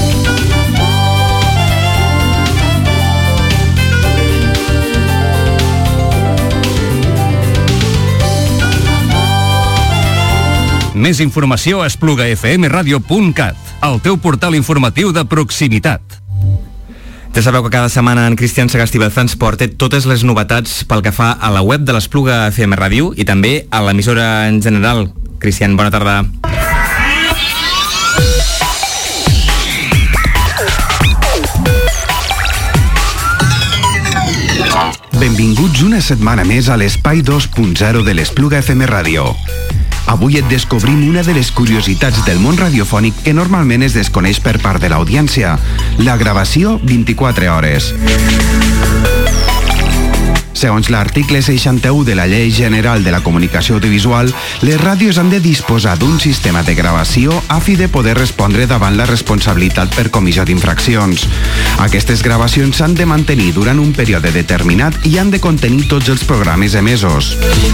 Més informació a espluga f m radio punt cat, el teu portal informatiu de proximitat. Ja sabeu que cada setmana en Cristian Sagasti Belzans porta totes les novetats pel que fa a la web de l'Espluga F M Ràdio i també a l'emissora en general. Cristian, bona tarda. Benvinguts una setmana més a l'espai dos punt zero de l'Espluga F M Ràdio. Avui et descobrim una de les curiositats del món radiofònic que normalment es desconeix per part de l'audiència, la gravació vint-i-quatre hores. Segons l'article seixanta-u de la Llei General de la Comunicació Audiovisual, les ràdios han de disposar d'un sistema de gravació a fi de poder respondre davant la responsabilitat per comissió d'infraccions. Aquestes gravacions s'han de mantenir durant un període determinat i han de contenir tots els programes emesos.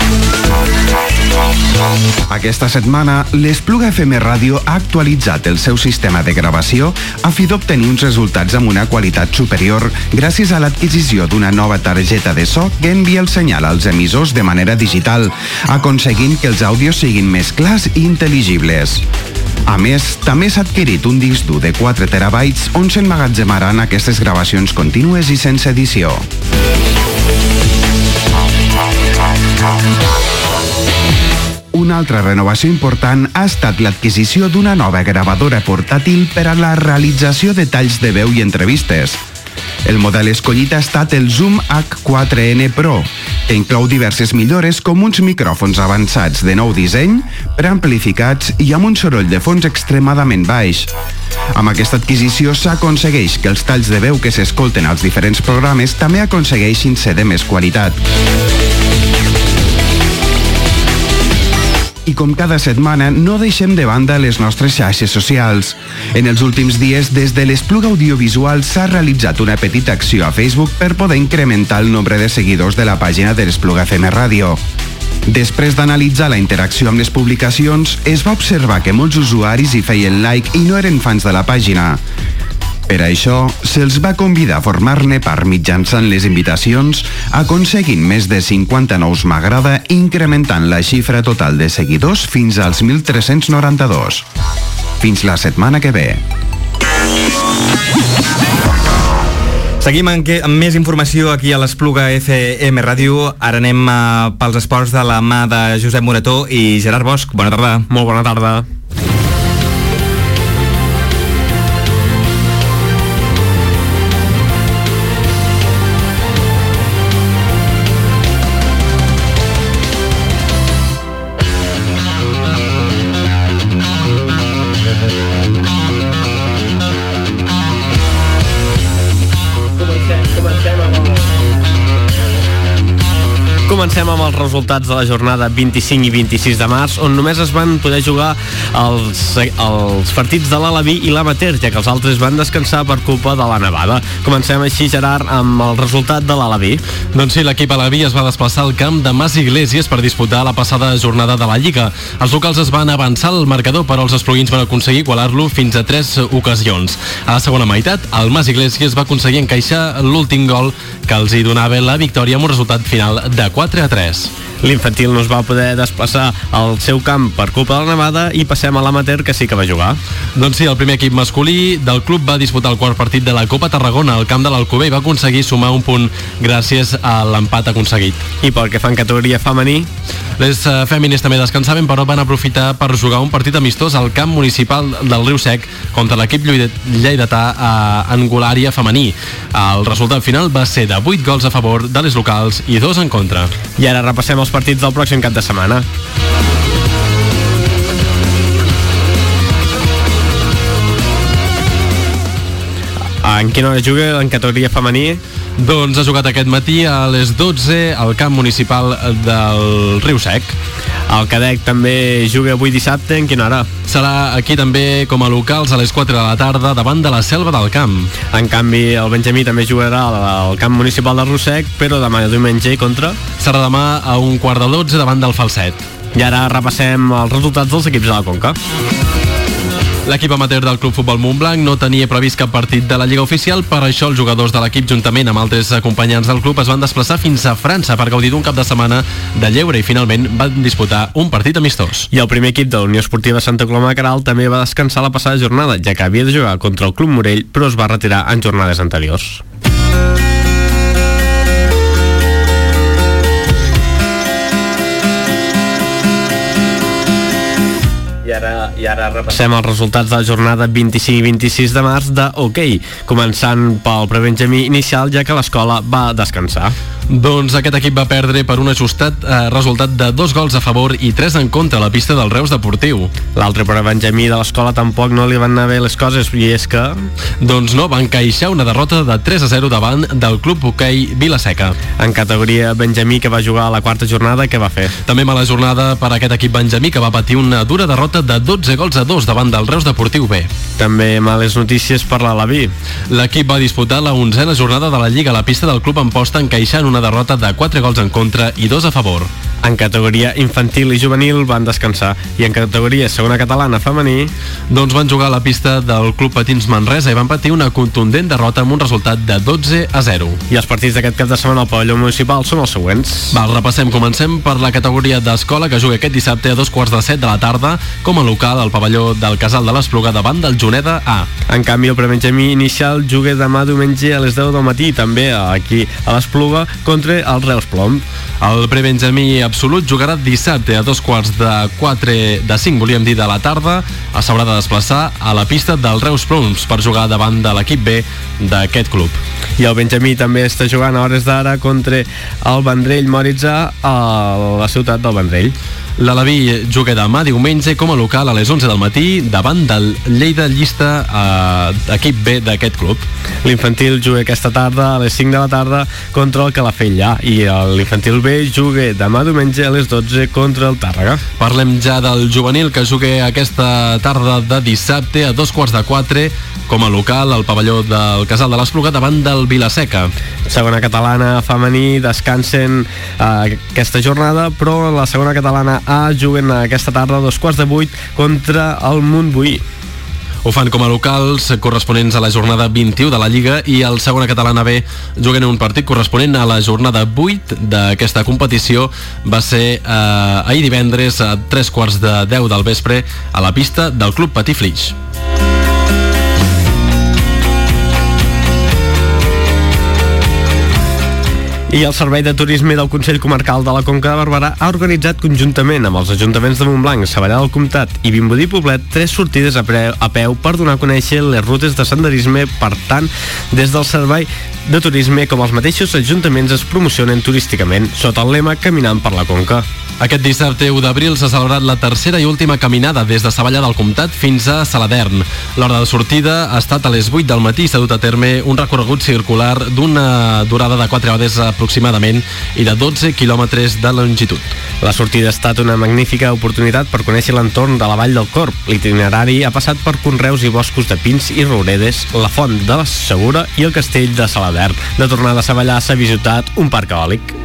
Aquesta setmana, l'Espluga F M Ràdio ha actualitzat el seu sistema de gravació a fi d'obtenir uns resultats amb una qualitat superior gràcies a l'adquisició d'una nova targeta de so que envia el senyal als emissors de manera digital, aconseguint que els àudios siguin més clars i intel·ligibles. A més, també s'ha adquirit un disc dur de quatre terabytes on s'emmagatzemaran aquestes gravacions contínues i sense edició. Una altra renovació important ha estat l'adquisició d'una nova gravadora portàtil per a la realització de talls de veu i entrevistes. El model escollit ha estat el Zoom H quatre N Pro, que inclou diverses millores com uns micròfons avançats de nou disseny, preamplificats i amb un soroll de fons extremadament baix. Amb aquesta adquisició s'aconsegueix que els talls de veu que s'escolten als diferents programes també aconsegueixin ser de més qualitat. I com cada setmana, no deixem de banda les nostres xarxes socials. En els últims dies, des de l'Espluga Audiovisual s'ha realitzat una petita acció a Facebook per poder incrementar el nombre de seguidors de la pàgina de l'Espluga F M Ràdio. Després d'analitzar la interacció amb les publicacions, es va observar que molts usuaris hi feien like i no eren fans de la pàgina. Per això, se'ls va convidar a formar-ne part mitjançant les invitacions, aconseguint més de cinquanta nous m'agrada, incrementant la xifra total de seguidors fins als mil tres-cents noranta-dos. Fins la setmana que ve. Seguim amb, que, amb més informació aquí a l'Espluga F M Ràdio. Ara anem uh, pels esports de la mà de Josep Morató i Gerard Bosch. Bona tarda. Molt bona tarda. Comencem amb els resultats de la jornada vint-i-cinc i vint-i-sis de març, on només es van poder jugar els, els partits de l'Alaví i l'Amater, ja que els altres van descansar per culpa de la nevada. Comencem així, Gerard, amb el resultat de l'Alaví. Doncs sí, l'equip alaví es va desplaçar al camp de Mas Iglesias per disputar la passada jornada de la Lliga. Els locals es van avançar al marcador, però els espluguins van aconseguir igualar-lo fins a tres ocasions. A la segona meitat, el Mas Iglesias va aconseguir encaixar l'últim gol que els hi donava la victòria amb un resultat final de quatre a tres. L'infantil no es va poder desplaçar al seu camp per culpa de la nevada i passem a l'Amater, que sí que va jugar. Doncs sí, el primer equip masculí del club va disputar el quart partit de la Copa Tarragona al camp de l'Alcover i va aconseguir sumar un punt gràcies a l'empat aconseguit. I pel que fa en categoria femení? Les uh, fèmines també descansaven, però van aprofitar per jugar un partit amistós al camp municipal del Riu Sec contra l'equip lleidatà a Angulària femení. El resultat final va ser de vuit gols a favor de les locals i dos en contra. I ara repassem els partits del pròxim cap de setmana. En quina hora juga en categoria femení? Doncs ha jugat aquest matí a les dotze al camp municipal del Riu Sec. El cadec també juga avui dissabte, en quina hora? Serà aquí també com a locals a les quatre de la tarda davant de la Selva del Camp. En canvi, el Benjamí també jugarà al camp municipal del Riu Sec, però demà diumenge i contra? Serà demà a un quart de dotze davant del Falset. I ara repassem els resultats dels equips de la Conca. L'equip amateur del Club Futbol Montblanc no tenia previst cap partit de la Lliga Oficial, per això els jugadors de l'equip, juntament amb altres acompanyants del club, es van desplaçar fins a França per gaudir d'un cap de setmana de lleure i finalment van disputar un partit amistós. I el primer equip de la Unió Esportiva Santa Coloma de Queralt també va descansar la passada jornada, ja que havia de jugar contra el Club Morell, però es va retirar en jornades anteriors. I ara, i ara repassem els resultats de la jornada vint-i-cinc i vint-i-sis de març de hoquei, començant pel prebenjamí inicial, ja que l'escola va descansar. Doncs aquest equip va perdre per un ajustat eh, resultat de dos gols a favor i tres en contra a la pista del Reus Deportiu. L'altre prebenjamí de l'escola tampoc no li van anar bé les coses, i és que... Doncs no, van encaixar una derrota de tres a zero davant del club hoquei Vila-seca. En categoria benjamí, que va jugar a la quarta jornada, què va fer? També mala jornada per aquest equip benjamí, que va patir una dura derrota de dotze gols a dos davant del Reus Deportiu B. També males notícies per l'Alaví. L'equip va disputar la onzena jornada de la Lliga a la pista del club Amposta, encaixant una derrota de quatre gols en contra i dos a favor. En categoria infantil i juvenil van descansar, i en categoria segona catalana femení doncs van jugar a la pista del Club Patins Manresa i van patir una contundent derrota amb un resultat de dotze a zero. I els partits d'aquest cap de setmana al pavelló municipal són els següents. Va, repassem, comencem per la categoria d'escola, que juga aquest dissabte a dos quarts de set de la tarda com a local al pavelló del Casal de l'Espluga davant del Juneda A. En canvi, el prebenjamí inicial juga demà diumenge a les deu del matí, també aquí a l'Espluga, contra el Reus Plom. El prebenjamí absolut jugarà dissabte a dos quarts de quatre de cinc, volíem dir, de la tarda. S'haurà de desplaçar a la pista del Reus Ploms per jugar davant de l'equip B d'aquest club. I el benjamí també està jugant a hores d'ara contra el Vendrell Moritza a la ciutat del Vendrell. L'Alaví juga demà diumenge com a local a les onze del matí davant del Lleida Llista, eh, equip B d'aquest club. L'infantil juga aquesta tarda a les cinc de la tarda contra el Calafell A, i l'infantil B juga demà diumenge a les dotze contra el Tàrrega. Parlem ja del juvenil, que juga aquesta tarda de dissabte a dos quarts de quatre com a local al pavelló del Casal de l'Espluga davant del Vila-seca. Segona catalana femení descansen eh, aquesta jornada, però la segona catalana A juguen aquesta tarda a dos quarts de vuit contra el Montbuí. Ho fan com a locals corresponents a la jornada vint-i-u de la Lliga, i el segona catalana B juguen un partit corresponent a la jornada vuit d'aquesta competició. Va ser eh, ahir divendres a tres quarts de deu del vespre a la pista del Club Patí Flix. I el Servei de Turisme del Consell Comarcal de la Conca de Barberà ha organitzat conjuntament amb els ajuntaments de Montblanc, Sabadell del Comtat i Vimbodí Poblet tres sortides a, pre a peu per donar a conèixer les rutes de senderisme. Per tant, des del Servei de Turisme com els mateixos ajuntaments es promocionen turísticament sota el lema Caminant per la Conca. Aquest dissabte u d'abril s'ha celebrat la tercera i última caminada des de Savallà del Comtat fins a Saladern. L'hora de sortida ha estat a les vuit del matí i s'ha dut a terme un recorregut circular d'una durada de quatre hores aproximadament i de dotze quilòmetres de longitud. La sortida ha estat una magnífica oportunitat per conèixer l'entorn de la Vall del Corb. L'itinerari ha passat per conreus i boscos de pins i rouredes, la Font de la Segura i el Castell de Saladern. De tornada a Savallà s'ha visitat un parc eòlic.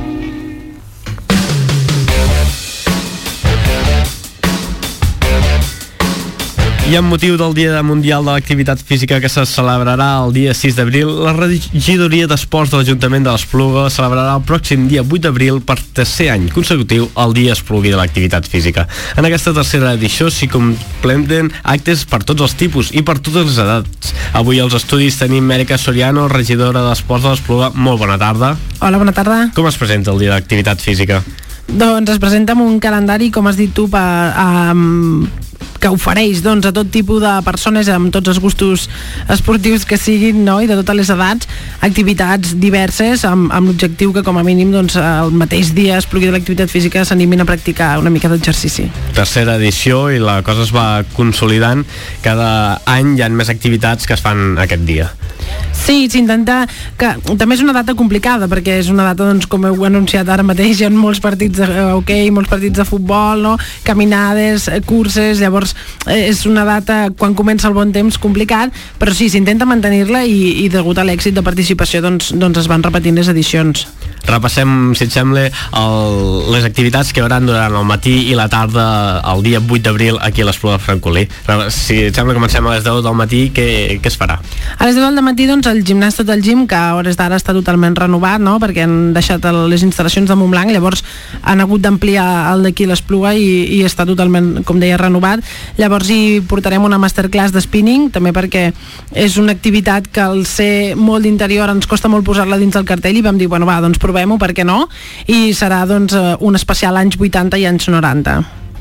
I amb motiu del Dia Mundial de l'Activitat Física, que se celebrarà el dia sis d'abril, la regidoria d'esports de l'Ajuntament de l'Espluga celebrarà el pròxim dia vuit d'abril per tercer any consecutiu el Dia Esplugui de l'Activitat Física. En aquesta tercera edició s'hi completen actes per tots els tipus i per totes les edats. Avui als estudis tenim Mèrica Soriano, regidora d'Esports de l'Espluga. Molt bona tarda. Hola, bona tarda. Com es presenta el Dia d'Activitat Física? Doncs es presenta amb un calendari, com has dit tu, per, um, que ofereix doncs, a tot tipus de persones amb tots els gustos esportius que siguin, no? I de totes les edats, activitats diverses amb, amb l'objectiu que com a mínim doncs, el mateix dia Esplugui de l'Activitat Física s'animin a practicar una mica d'exercici. Tercera edició i la cosa es va consolidant. Cada any hi ha més activitats que es fan aquest dia. Sí, s'intenta que també és una data complicada perquè és una data, doncs, com heu anunciat ara mateix, hi ha molts partits de hoquei, molts partits de futbol, no? Caminades, curses, llavors eh, és una data, quan comença el bon temps, complicat, però sí, s'intenta mantenir-la i, i degut a l'èxit de participació doncs, doncs es van repetint les edicions. Repassem, si et sembla, el, les activitats que hi haurà durant el matí i la tarda el dia vuit d'abril aquí a l'Espluga de Francolí. Si et sembla, comencem a les deu del matí, què, què es farà? A les deu del matí, doncs, el gimnàs del gym, que a hores d'ara està totalment renovat, no? Perquè han deixat el, les instal·lacions de Montblanc, llavors han hagut d'ampliar el d'aquí l'Espluga i, i està totalment, com deia, renovat. Llavors hi portarem una masterclass de spinning, també perquè és una activitat que al ser molt d'interior ens costa molt posar-la dins del cartell i vam dir, bueno, va, doncs provem-ho, per què no? I serà, doncs, un especial anys vuitanta i anys noranta.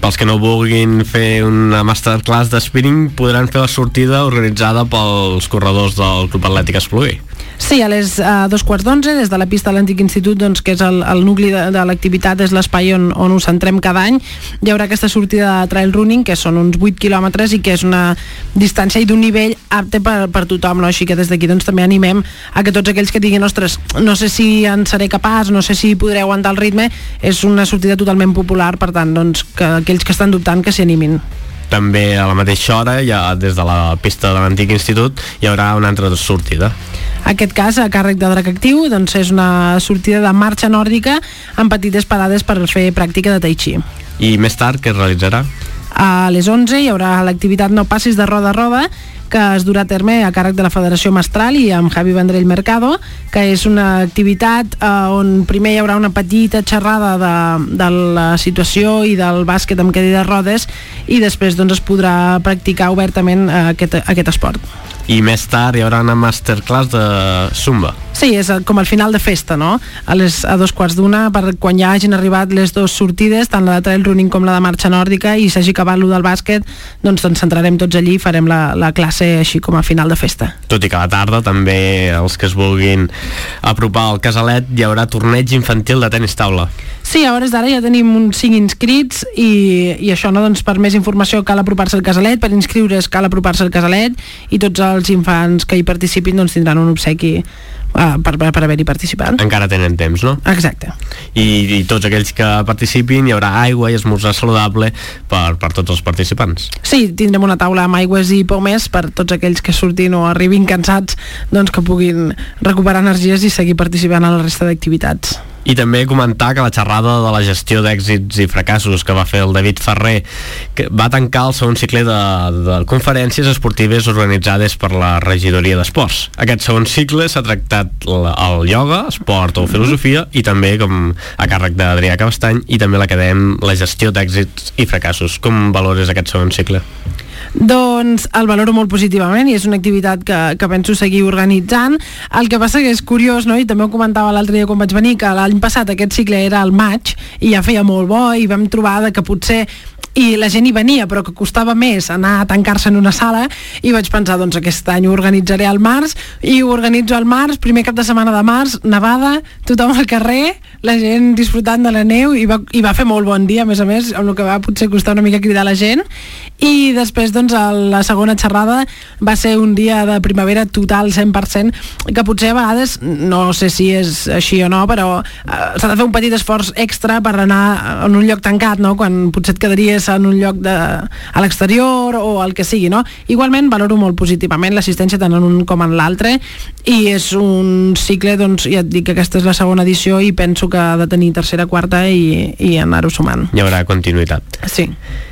Pels que no vulguin fer una masterclass de spinning, podran fer la sortida organitzada pels corredors del Club Atlètic Espluguer. Sí, a les uh, dos quarts d'onze, des de la pista de l'Antic Institut, doncs, que és el, el nucli de, de l'activitat, és l'espai on, on us centrem cada any. Hi haurà aquesta sortida de trail running, que són uns vuit quilòmetres i que és una distància i d'un nivell apte per, per tothom, no? Així que des d'aquí doncs, també animem a que tots aquells que diguin, ostres, no sé si en seré capaç, no sé si podré aguantar el ritme, és una sortida totalment popular, per tant, doncs, que aquells que estan dubtant que s'hi animin. També a la mateixa hora, ja des de la pista de l'Antic Institut, hi haurà una altra sortida. Aquest cas, a càrrec de Drac Actiu, doncs és una sortida de marxa nòrdica amb petites parades per fer pràctica de tai chi. I més tard, què es realitzarà? A les onze hi haurà l'activitat No passis de roda a roda, que es durà a terme a càrrec de la Federació Mestral i amb Javi Vendrell Mercado, que és una activitat eh, on primer hi haurà una petita xerrada de, de la situació i del bàsquet amb cadira de rodes i després doncs, es podrà practicar obertament eh, aquest, aquest esport. I més tard hi haurà una masterclass de Zumba. Sí, és com al final de festa, no? A, les, a dos quarts d'una, per quan ja hagin arribat les dues sortides, tant la de trail running com la de marxa nòrdica, i s'hagi acabat lo del bàsquet, doncs ens centrarem tots allí i farem la, la classe així com a final de festa. Tot i que a la tarda també els que es vulguin apropar al Casalet hi haurà torneig infantil de tenis taula. Sí, a hores d'ara ja tenim uns cinc inscrits i, i això, no? Doncs per més informació cal apropar-se al Casalet, per inscriure's cal apropar-se al Casalet i tots els infants que hi participin doncs tindran un obsequi uh, per, per, per haver-hi participat. Encara tenen temps, no? Exacte. I, i tots aquells que participin hi haurà aigua i esmorzar saludable per, per tots els participants. Sí, tindrem una taula amb aigües i pomes per tots aquells que surtin o arribin cansats, doncs que puguin recuperar energies i seguir participant a la resta d'activitats. I també comentar que la xerrada de la gestió d'èxits i fracassos que va fer el David Ferrer, que va tancar el segon cicle de, de conferències esportives organitzades per la regidoria d'esports. Aquest segon cicle s'ha tractat el ioga, esport o filosofia, i també com a càrrec d'Adrià Cabestany, i també la quedem la gestió d'èxits i fracassos. Com valores aquest segon cicle? Doncs el valoro molt positivament i és una activitat que, que penso seguir organitzant. El que passa que és curiós, no? I també ho comentava l'altre dia quan vaig venir, que l'any passat aquest cicle era al maig i ja feia molt bo i vam trobar que potser i la gent hi venia, però que costava més anar a tancar-se en una sala, i vaig pensar, doncs aquest any ho organitzaré al març, i ho organitzo al març, primer cap de setmana de març, nevada, tothom al carrer, la gent disfrutant de la neu, i va, i va fer molt bon dia, a més a més, amb el que va potser costar una mica cridar la gent, i després, doncs, la segona xerrada va ser un dia de primavera total, cent per cent, que potser a vegades, no sé si és així o no, però eh, s'ha de fer un petit esforç extra per anar en un lloc tancat, no?, quan potser et quedaries en un lloc de, a l'exterior o el que sigui, no? Igualment valoro molt positivament l'assistència tant en un com en l'altre, i és un cicle, doncs ja et dic que aquesta és la segona edició i penso que ha de tenir tercera, quarta i, i anar-ho sumant. Hi haurà continuïtat. Sí.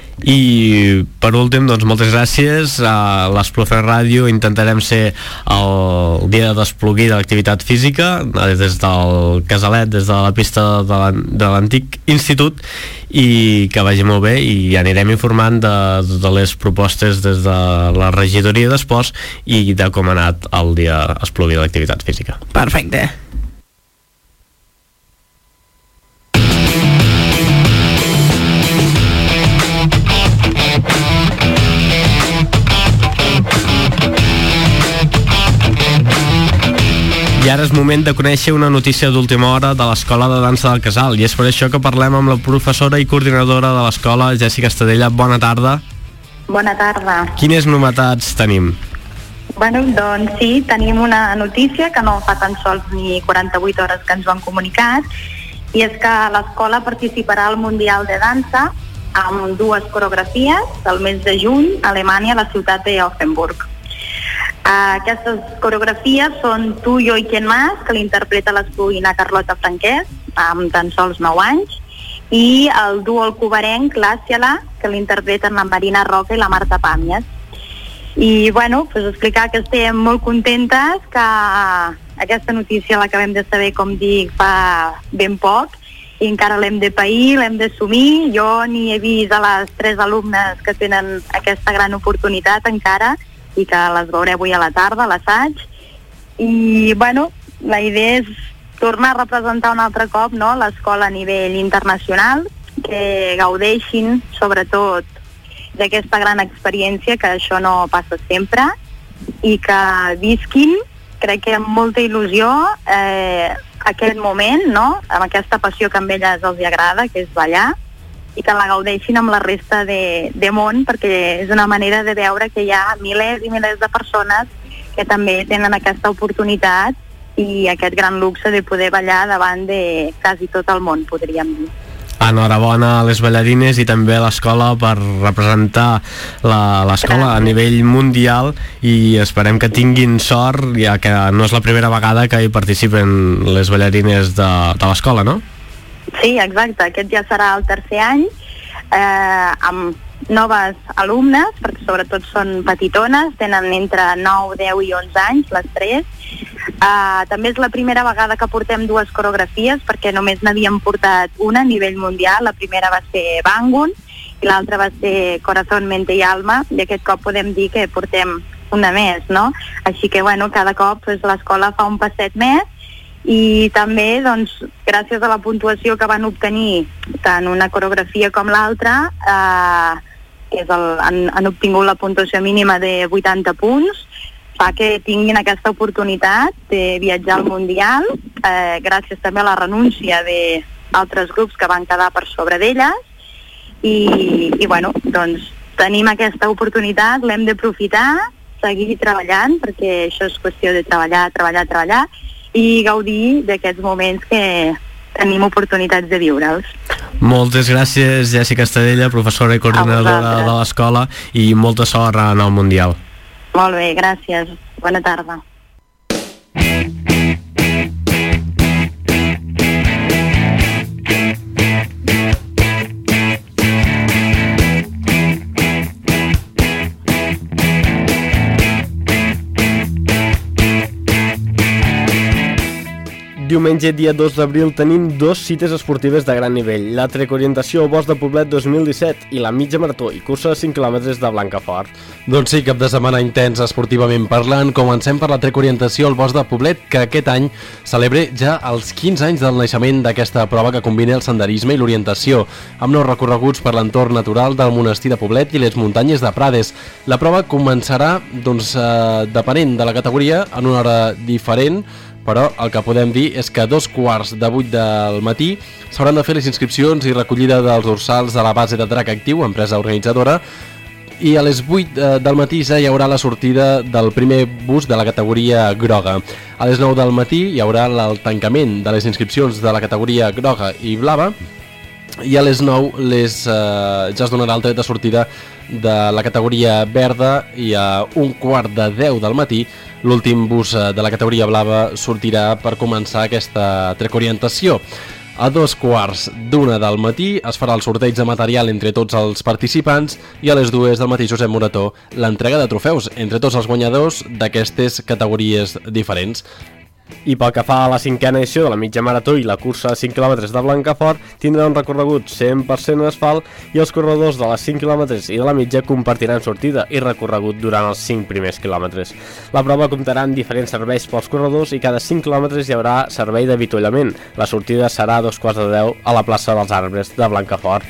I per últim, doncs moltes gràcies a l'Espluguer Ràdio. Intentarem ser el dia d'esplugui de l'activitat física des del Casalet, des de la pista de l'Antic Institut, i que vagi molt bé, i anirem informant de, de les propostes des de la regidoria d'esports i de com ha anat el dia esplugui de l'activitat física. Perfecte. I ara és moment de conèixer una notícia d'última hora de l'Escola de Dansa del Casal, i és per això que parlem amb la professora i coordinadora de l'escola, Jèssica Estadella. Bona tarda. Bona tarda. Quines novetats tenim? Bueno, doncs sí, tenim una notícia que no fa tan sols ni quaranta-vuit hores que ens ho han comunicat, i és que l'escola participarà al Mundial de Dansa amb dues coreografies del mes de juny a Alemanya, a la ciutat de Offenburg. Uh, aquestes coreografies són Tu, jo i Quien Más, que l'interpreta l'esplugina Carlota Franquès, amb tan sols nou anys, i el duo alcobarenc L'Àciala, que l'interpreten la Marina Roca i la Marta Pàmies. I, bueno, pues explicar que estem molt contentes, que aquesta notícia l'acabem de saber, com dic, fa ben poc, i encara l'hem de pair, l'hem d'assumir. Jo ni he vist a les tres alumnes que tenen aquesta gran oportunitat encara, i que les veuré avui a la tarda, a l'assaig. I, bueno, la idea és tornar a representar un altre cop, no?, l'escola a nivell internacional, que gaudeixin sobretot d'aquesta gran experiència, que això no passa sempre, i que visquin, crec que amb molta il·lusió, eh, aquest moment, no? Amb aquesta passió que a elles els agrada, que és ballar, i que la gaudeixin amb la resta de, de món, perquè és una manera de veure que hi ha milers i milers de persones que també tenen aquesta oportunitat i aquest gran luxe de poder ballar davant de quasi tot el món, podríem dir. Enhorabona a les ballarines i també a l'escola per representar l'escola a nivell mundial, i esperem que tinguin sort, ja que no és la primera vegada que hi participen les ballarines de, de l'escola, no? Sí, exacte. Aquest ja serà el tercer any, eh, amb noves alumnes, perquè sobretot són petitones, tenen entre nou, deu i onze anys, les tres. Uh, també és la primera vegada que portem dues coreografies, perquè només n'havíem portat una a nivell mundial. La primera va ser Bangun i l'altra va ser Corazón, Mente y Alma, i aquest cop podem dir que portem una més, no? Així que, bueno, cada cop pues, l'escola fa un passet més, i també, doncs, gràcies a la puntuació que van obtenir tant una coreografia com l'altra, eh, que és el, han, han obtingut la puntuació mínima de vuitanta punts, fa que tinguin aquesta oportunitat de viatjar al Mundial, eh, gràcies també a la renúncia d'altres grups que van quedar per sobre d'elles, i, i bueno, doncs tenim aquesta oportunitat, l'hem d'aprofitar, seguir treballant, perquè això és qüestió de treballar, treballar, treballar, i gaudir d'aquests moments que tenim oportunitats de viure'ls. Moltes gràcies, Jèssica Estadella, professora i coordinadora de l'escola, i molta sort en el Mundial. Molt bé, gràcies. Bona tarda. Diumenge, dia dos d'abril, tenim dos cites esportives de gran nivell, la Trec-orientació Bosc de Poblet dos mil disset i la mitja marató i cursa de cinc quilòmetres de Blancafort. Doncs sí, cap de setmana intens esportivament parlant. Comencem per la Trec-orientació al Bosc de Poblet, que aquest any celebra ja els quinze anys del naixement d'aquesta prova que combina el senderisme i l'orientació, amb nous recorreguts per l'entorn natural del monestir de Poblet i les muntanyes de Prades. La prova començarà, doncs, eh, depenent de la categoria, en una hora diferent, però el que podem dir és que a dos quarts de vuit del matí s'hauran de fer les inscripcions i recollida dels dorsals de la base de Drac Actiu, empresa organitzadora, i a les vuit del matí ja hi haurà la sortida del primer bus de la categoria groga. A les nou del matí hi haurà el tancament de les inscripcions de la categoria groga i blava, i a les nou les, eh, ja es donarà el tret de sortida de la categoria verda, i a un quart de deu del matí l'últim bus de la categoria blava sortirà per començar aquesta Trec-orientació. A dos quarts d'una del matí es farà el sorteig de material entre tots els participants, i a les dues del matí, Josep Morató, l'entrega de trofeus entre tots els guanyadors d'aquestes categories diferents. I pel que fa a la cinquena edició de la mitja marató i la cursa de cinc quilòmetres de Blancafort, tindrà un recorregut cent per cent asfalt, i els corredors de les cinc quilòmetres i de la mitja compartiran sortida i recorregut durant els cinc primers quilòmetres. La prova comptarà amb diferents serveis pels corredors, i cada cinc quilòmetres hi haurà servei d'avituallament. La sortida serà a dos quarts de deu a la plaça dels Arbres de Blancafort.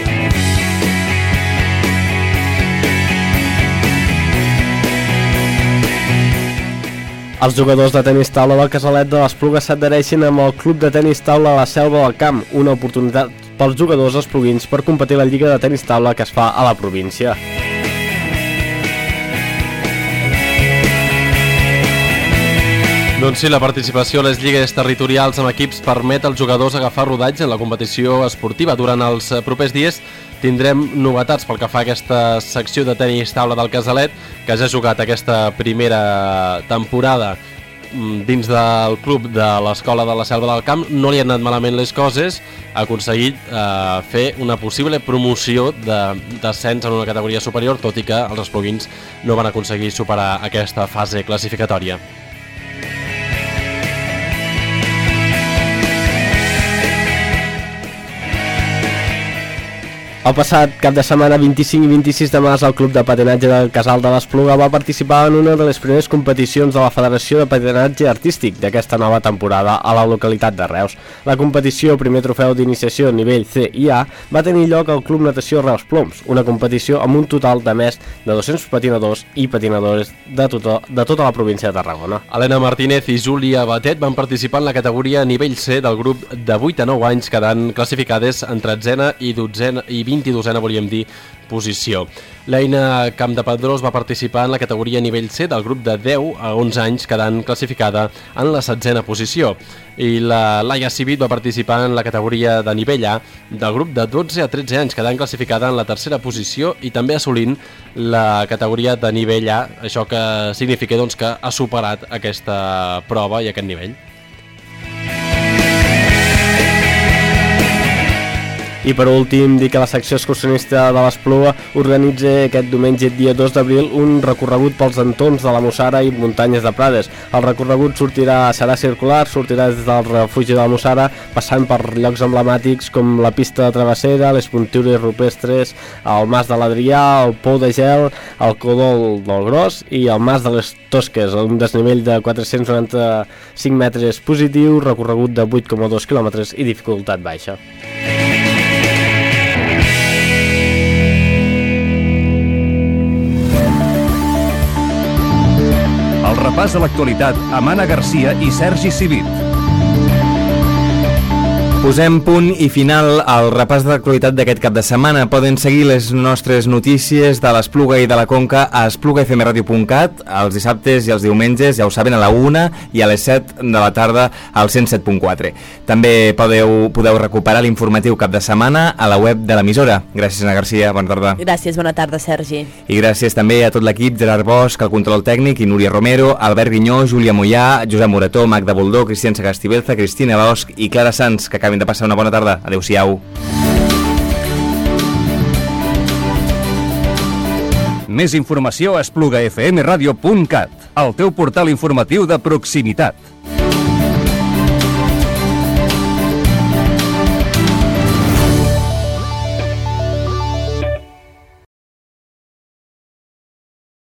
Els jugadors de tenis taula del Casalet de l'Espluga s'adhereixen amb el Club de Tenis Taula a la Selva del Camp, una oportunitat pels jugadors espluguins per competir a la Lliga de Tenis Taula que es fa a la província. Doncs sí, la participació a les lligues territorials amb equips permet als jugadors agafar rodatge en la competició esportiva. Durant els propers dies tindrem novetats pel que fa a aquesta secció de tenis taula del Casalet, que ja ha jugat aquesta primera temporada dins del club de l'Escola de la Selva del Camp. No li han anat malament les coses, ha aconseguit eh, fer una possible promoció de descens en una categoria superior, tot i que els espluguins no van aconseguir superar aquesta fase classificatòria. El passat cap de setmana vint-i-cinc i vint-i-sis de març el Club de Patinatge del Casal de l'Espluga va participar en una de les primeres competicions de la Federació de Patinatge Artístic d'aquesta nova temporada a la localitat de Reus. La competició, primer trofeu d'iniciació nivell C i A, va tenir lloc al Club Natació Reus Ploms, una competició amb un total de més de dos-cents patinadors i patinadores de, tota, de tota la província de Tarragona. Helena Martínez i Júlia Batet van participar en la categoria nivell C del grup de vuit a nou anys, quedant classificades en tretzena i dotzena i vint-i-dosena, volíem dir, posició. L'Eina Campdepadrós va participar en la categoria nivell C del grup de deu a onze anys, quedant classificada en la setzena posició. I la Laia Civit va participar en la categoria de nivell A del grup de dotze a tretze anys, quedant classificada en la tercera posició i també assolint la categoria de nivell A, això que significa doncs, que ha superat aquesta prova i aquest nivell. I per últim, dir que la secció excursionista de l'Espluga organitza aquest diumenge, dia dos d'abril, un recorregut pels entorns de la Mussara i muntanyes de Prades. El recorregut sortirà, serà circular, sortirà des del refugi de la Mussara, passant per llocs emblemàtics com la pista de travessera, les puntures rupestres, el Mas de l'Adrià, el Pou de Gel, el Codol del Gros i el Mas de les Tosques, un desnivell de quatre-cents noranta-cinc metres positiu, recorregut de vuit coma dos quilòmetres i dificultat baixa. El repàs a l'actualitat amb Anna Garcia i Sergi Civit. Posem punt i final al repàs de l'actualitat d'aquest cap de setmana. Poden seguir les nostres notícies de l'Espluga i de la Conca a espluga f m radio punt cat els dissabtes i els diumenges, ja ho saben, a la una i a les set de la tarda al cent set punt quatre. També podeu, podeu recuperar l'informatiu cap de setmana a la web de l'emissora. Gràcies, Ana Garcia, bona tarda. Gràcies, bona tarda, Sergi. I gràcies també a tot l'equip, Gerard Bosch, el control tècnic, i Núria Romero, Albert Guinyó, Júlia Mollà, Josep Morató, Magda Boldó, Cristian Sagastibelza, Cristina Bosch i Clara Sanz, que acabin de passar una bona tarda. Adéu-siau. Més informació a espluga f m radio punt cat, el teu portal informatiu de proximitat.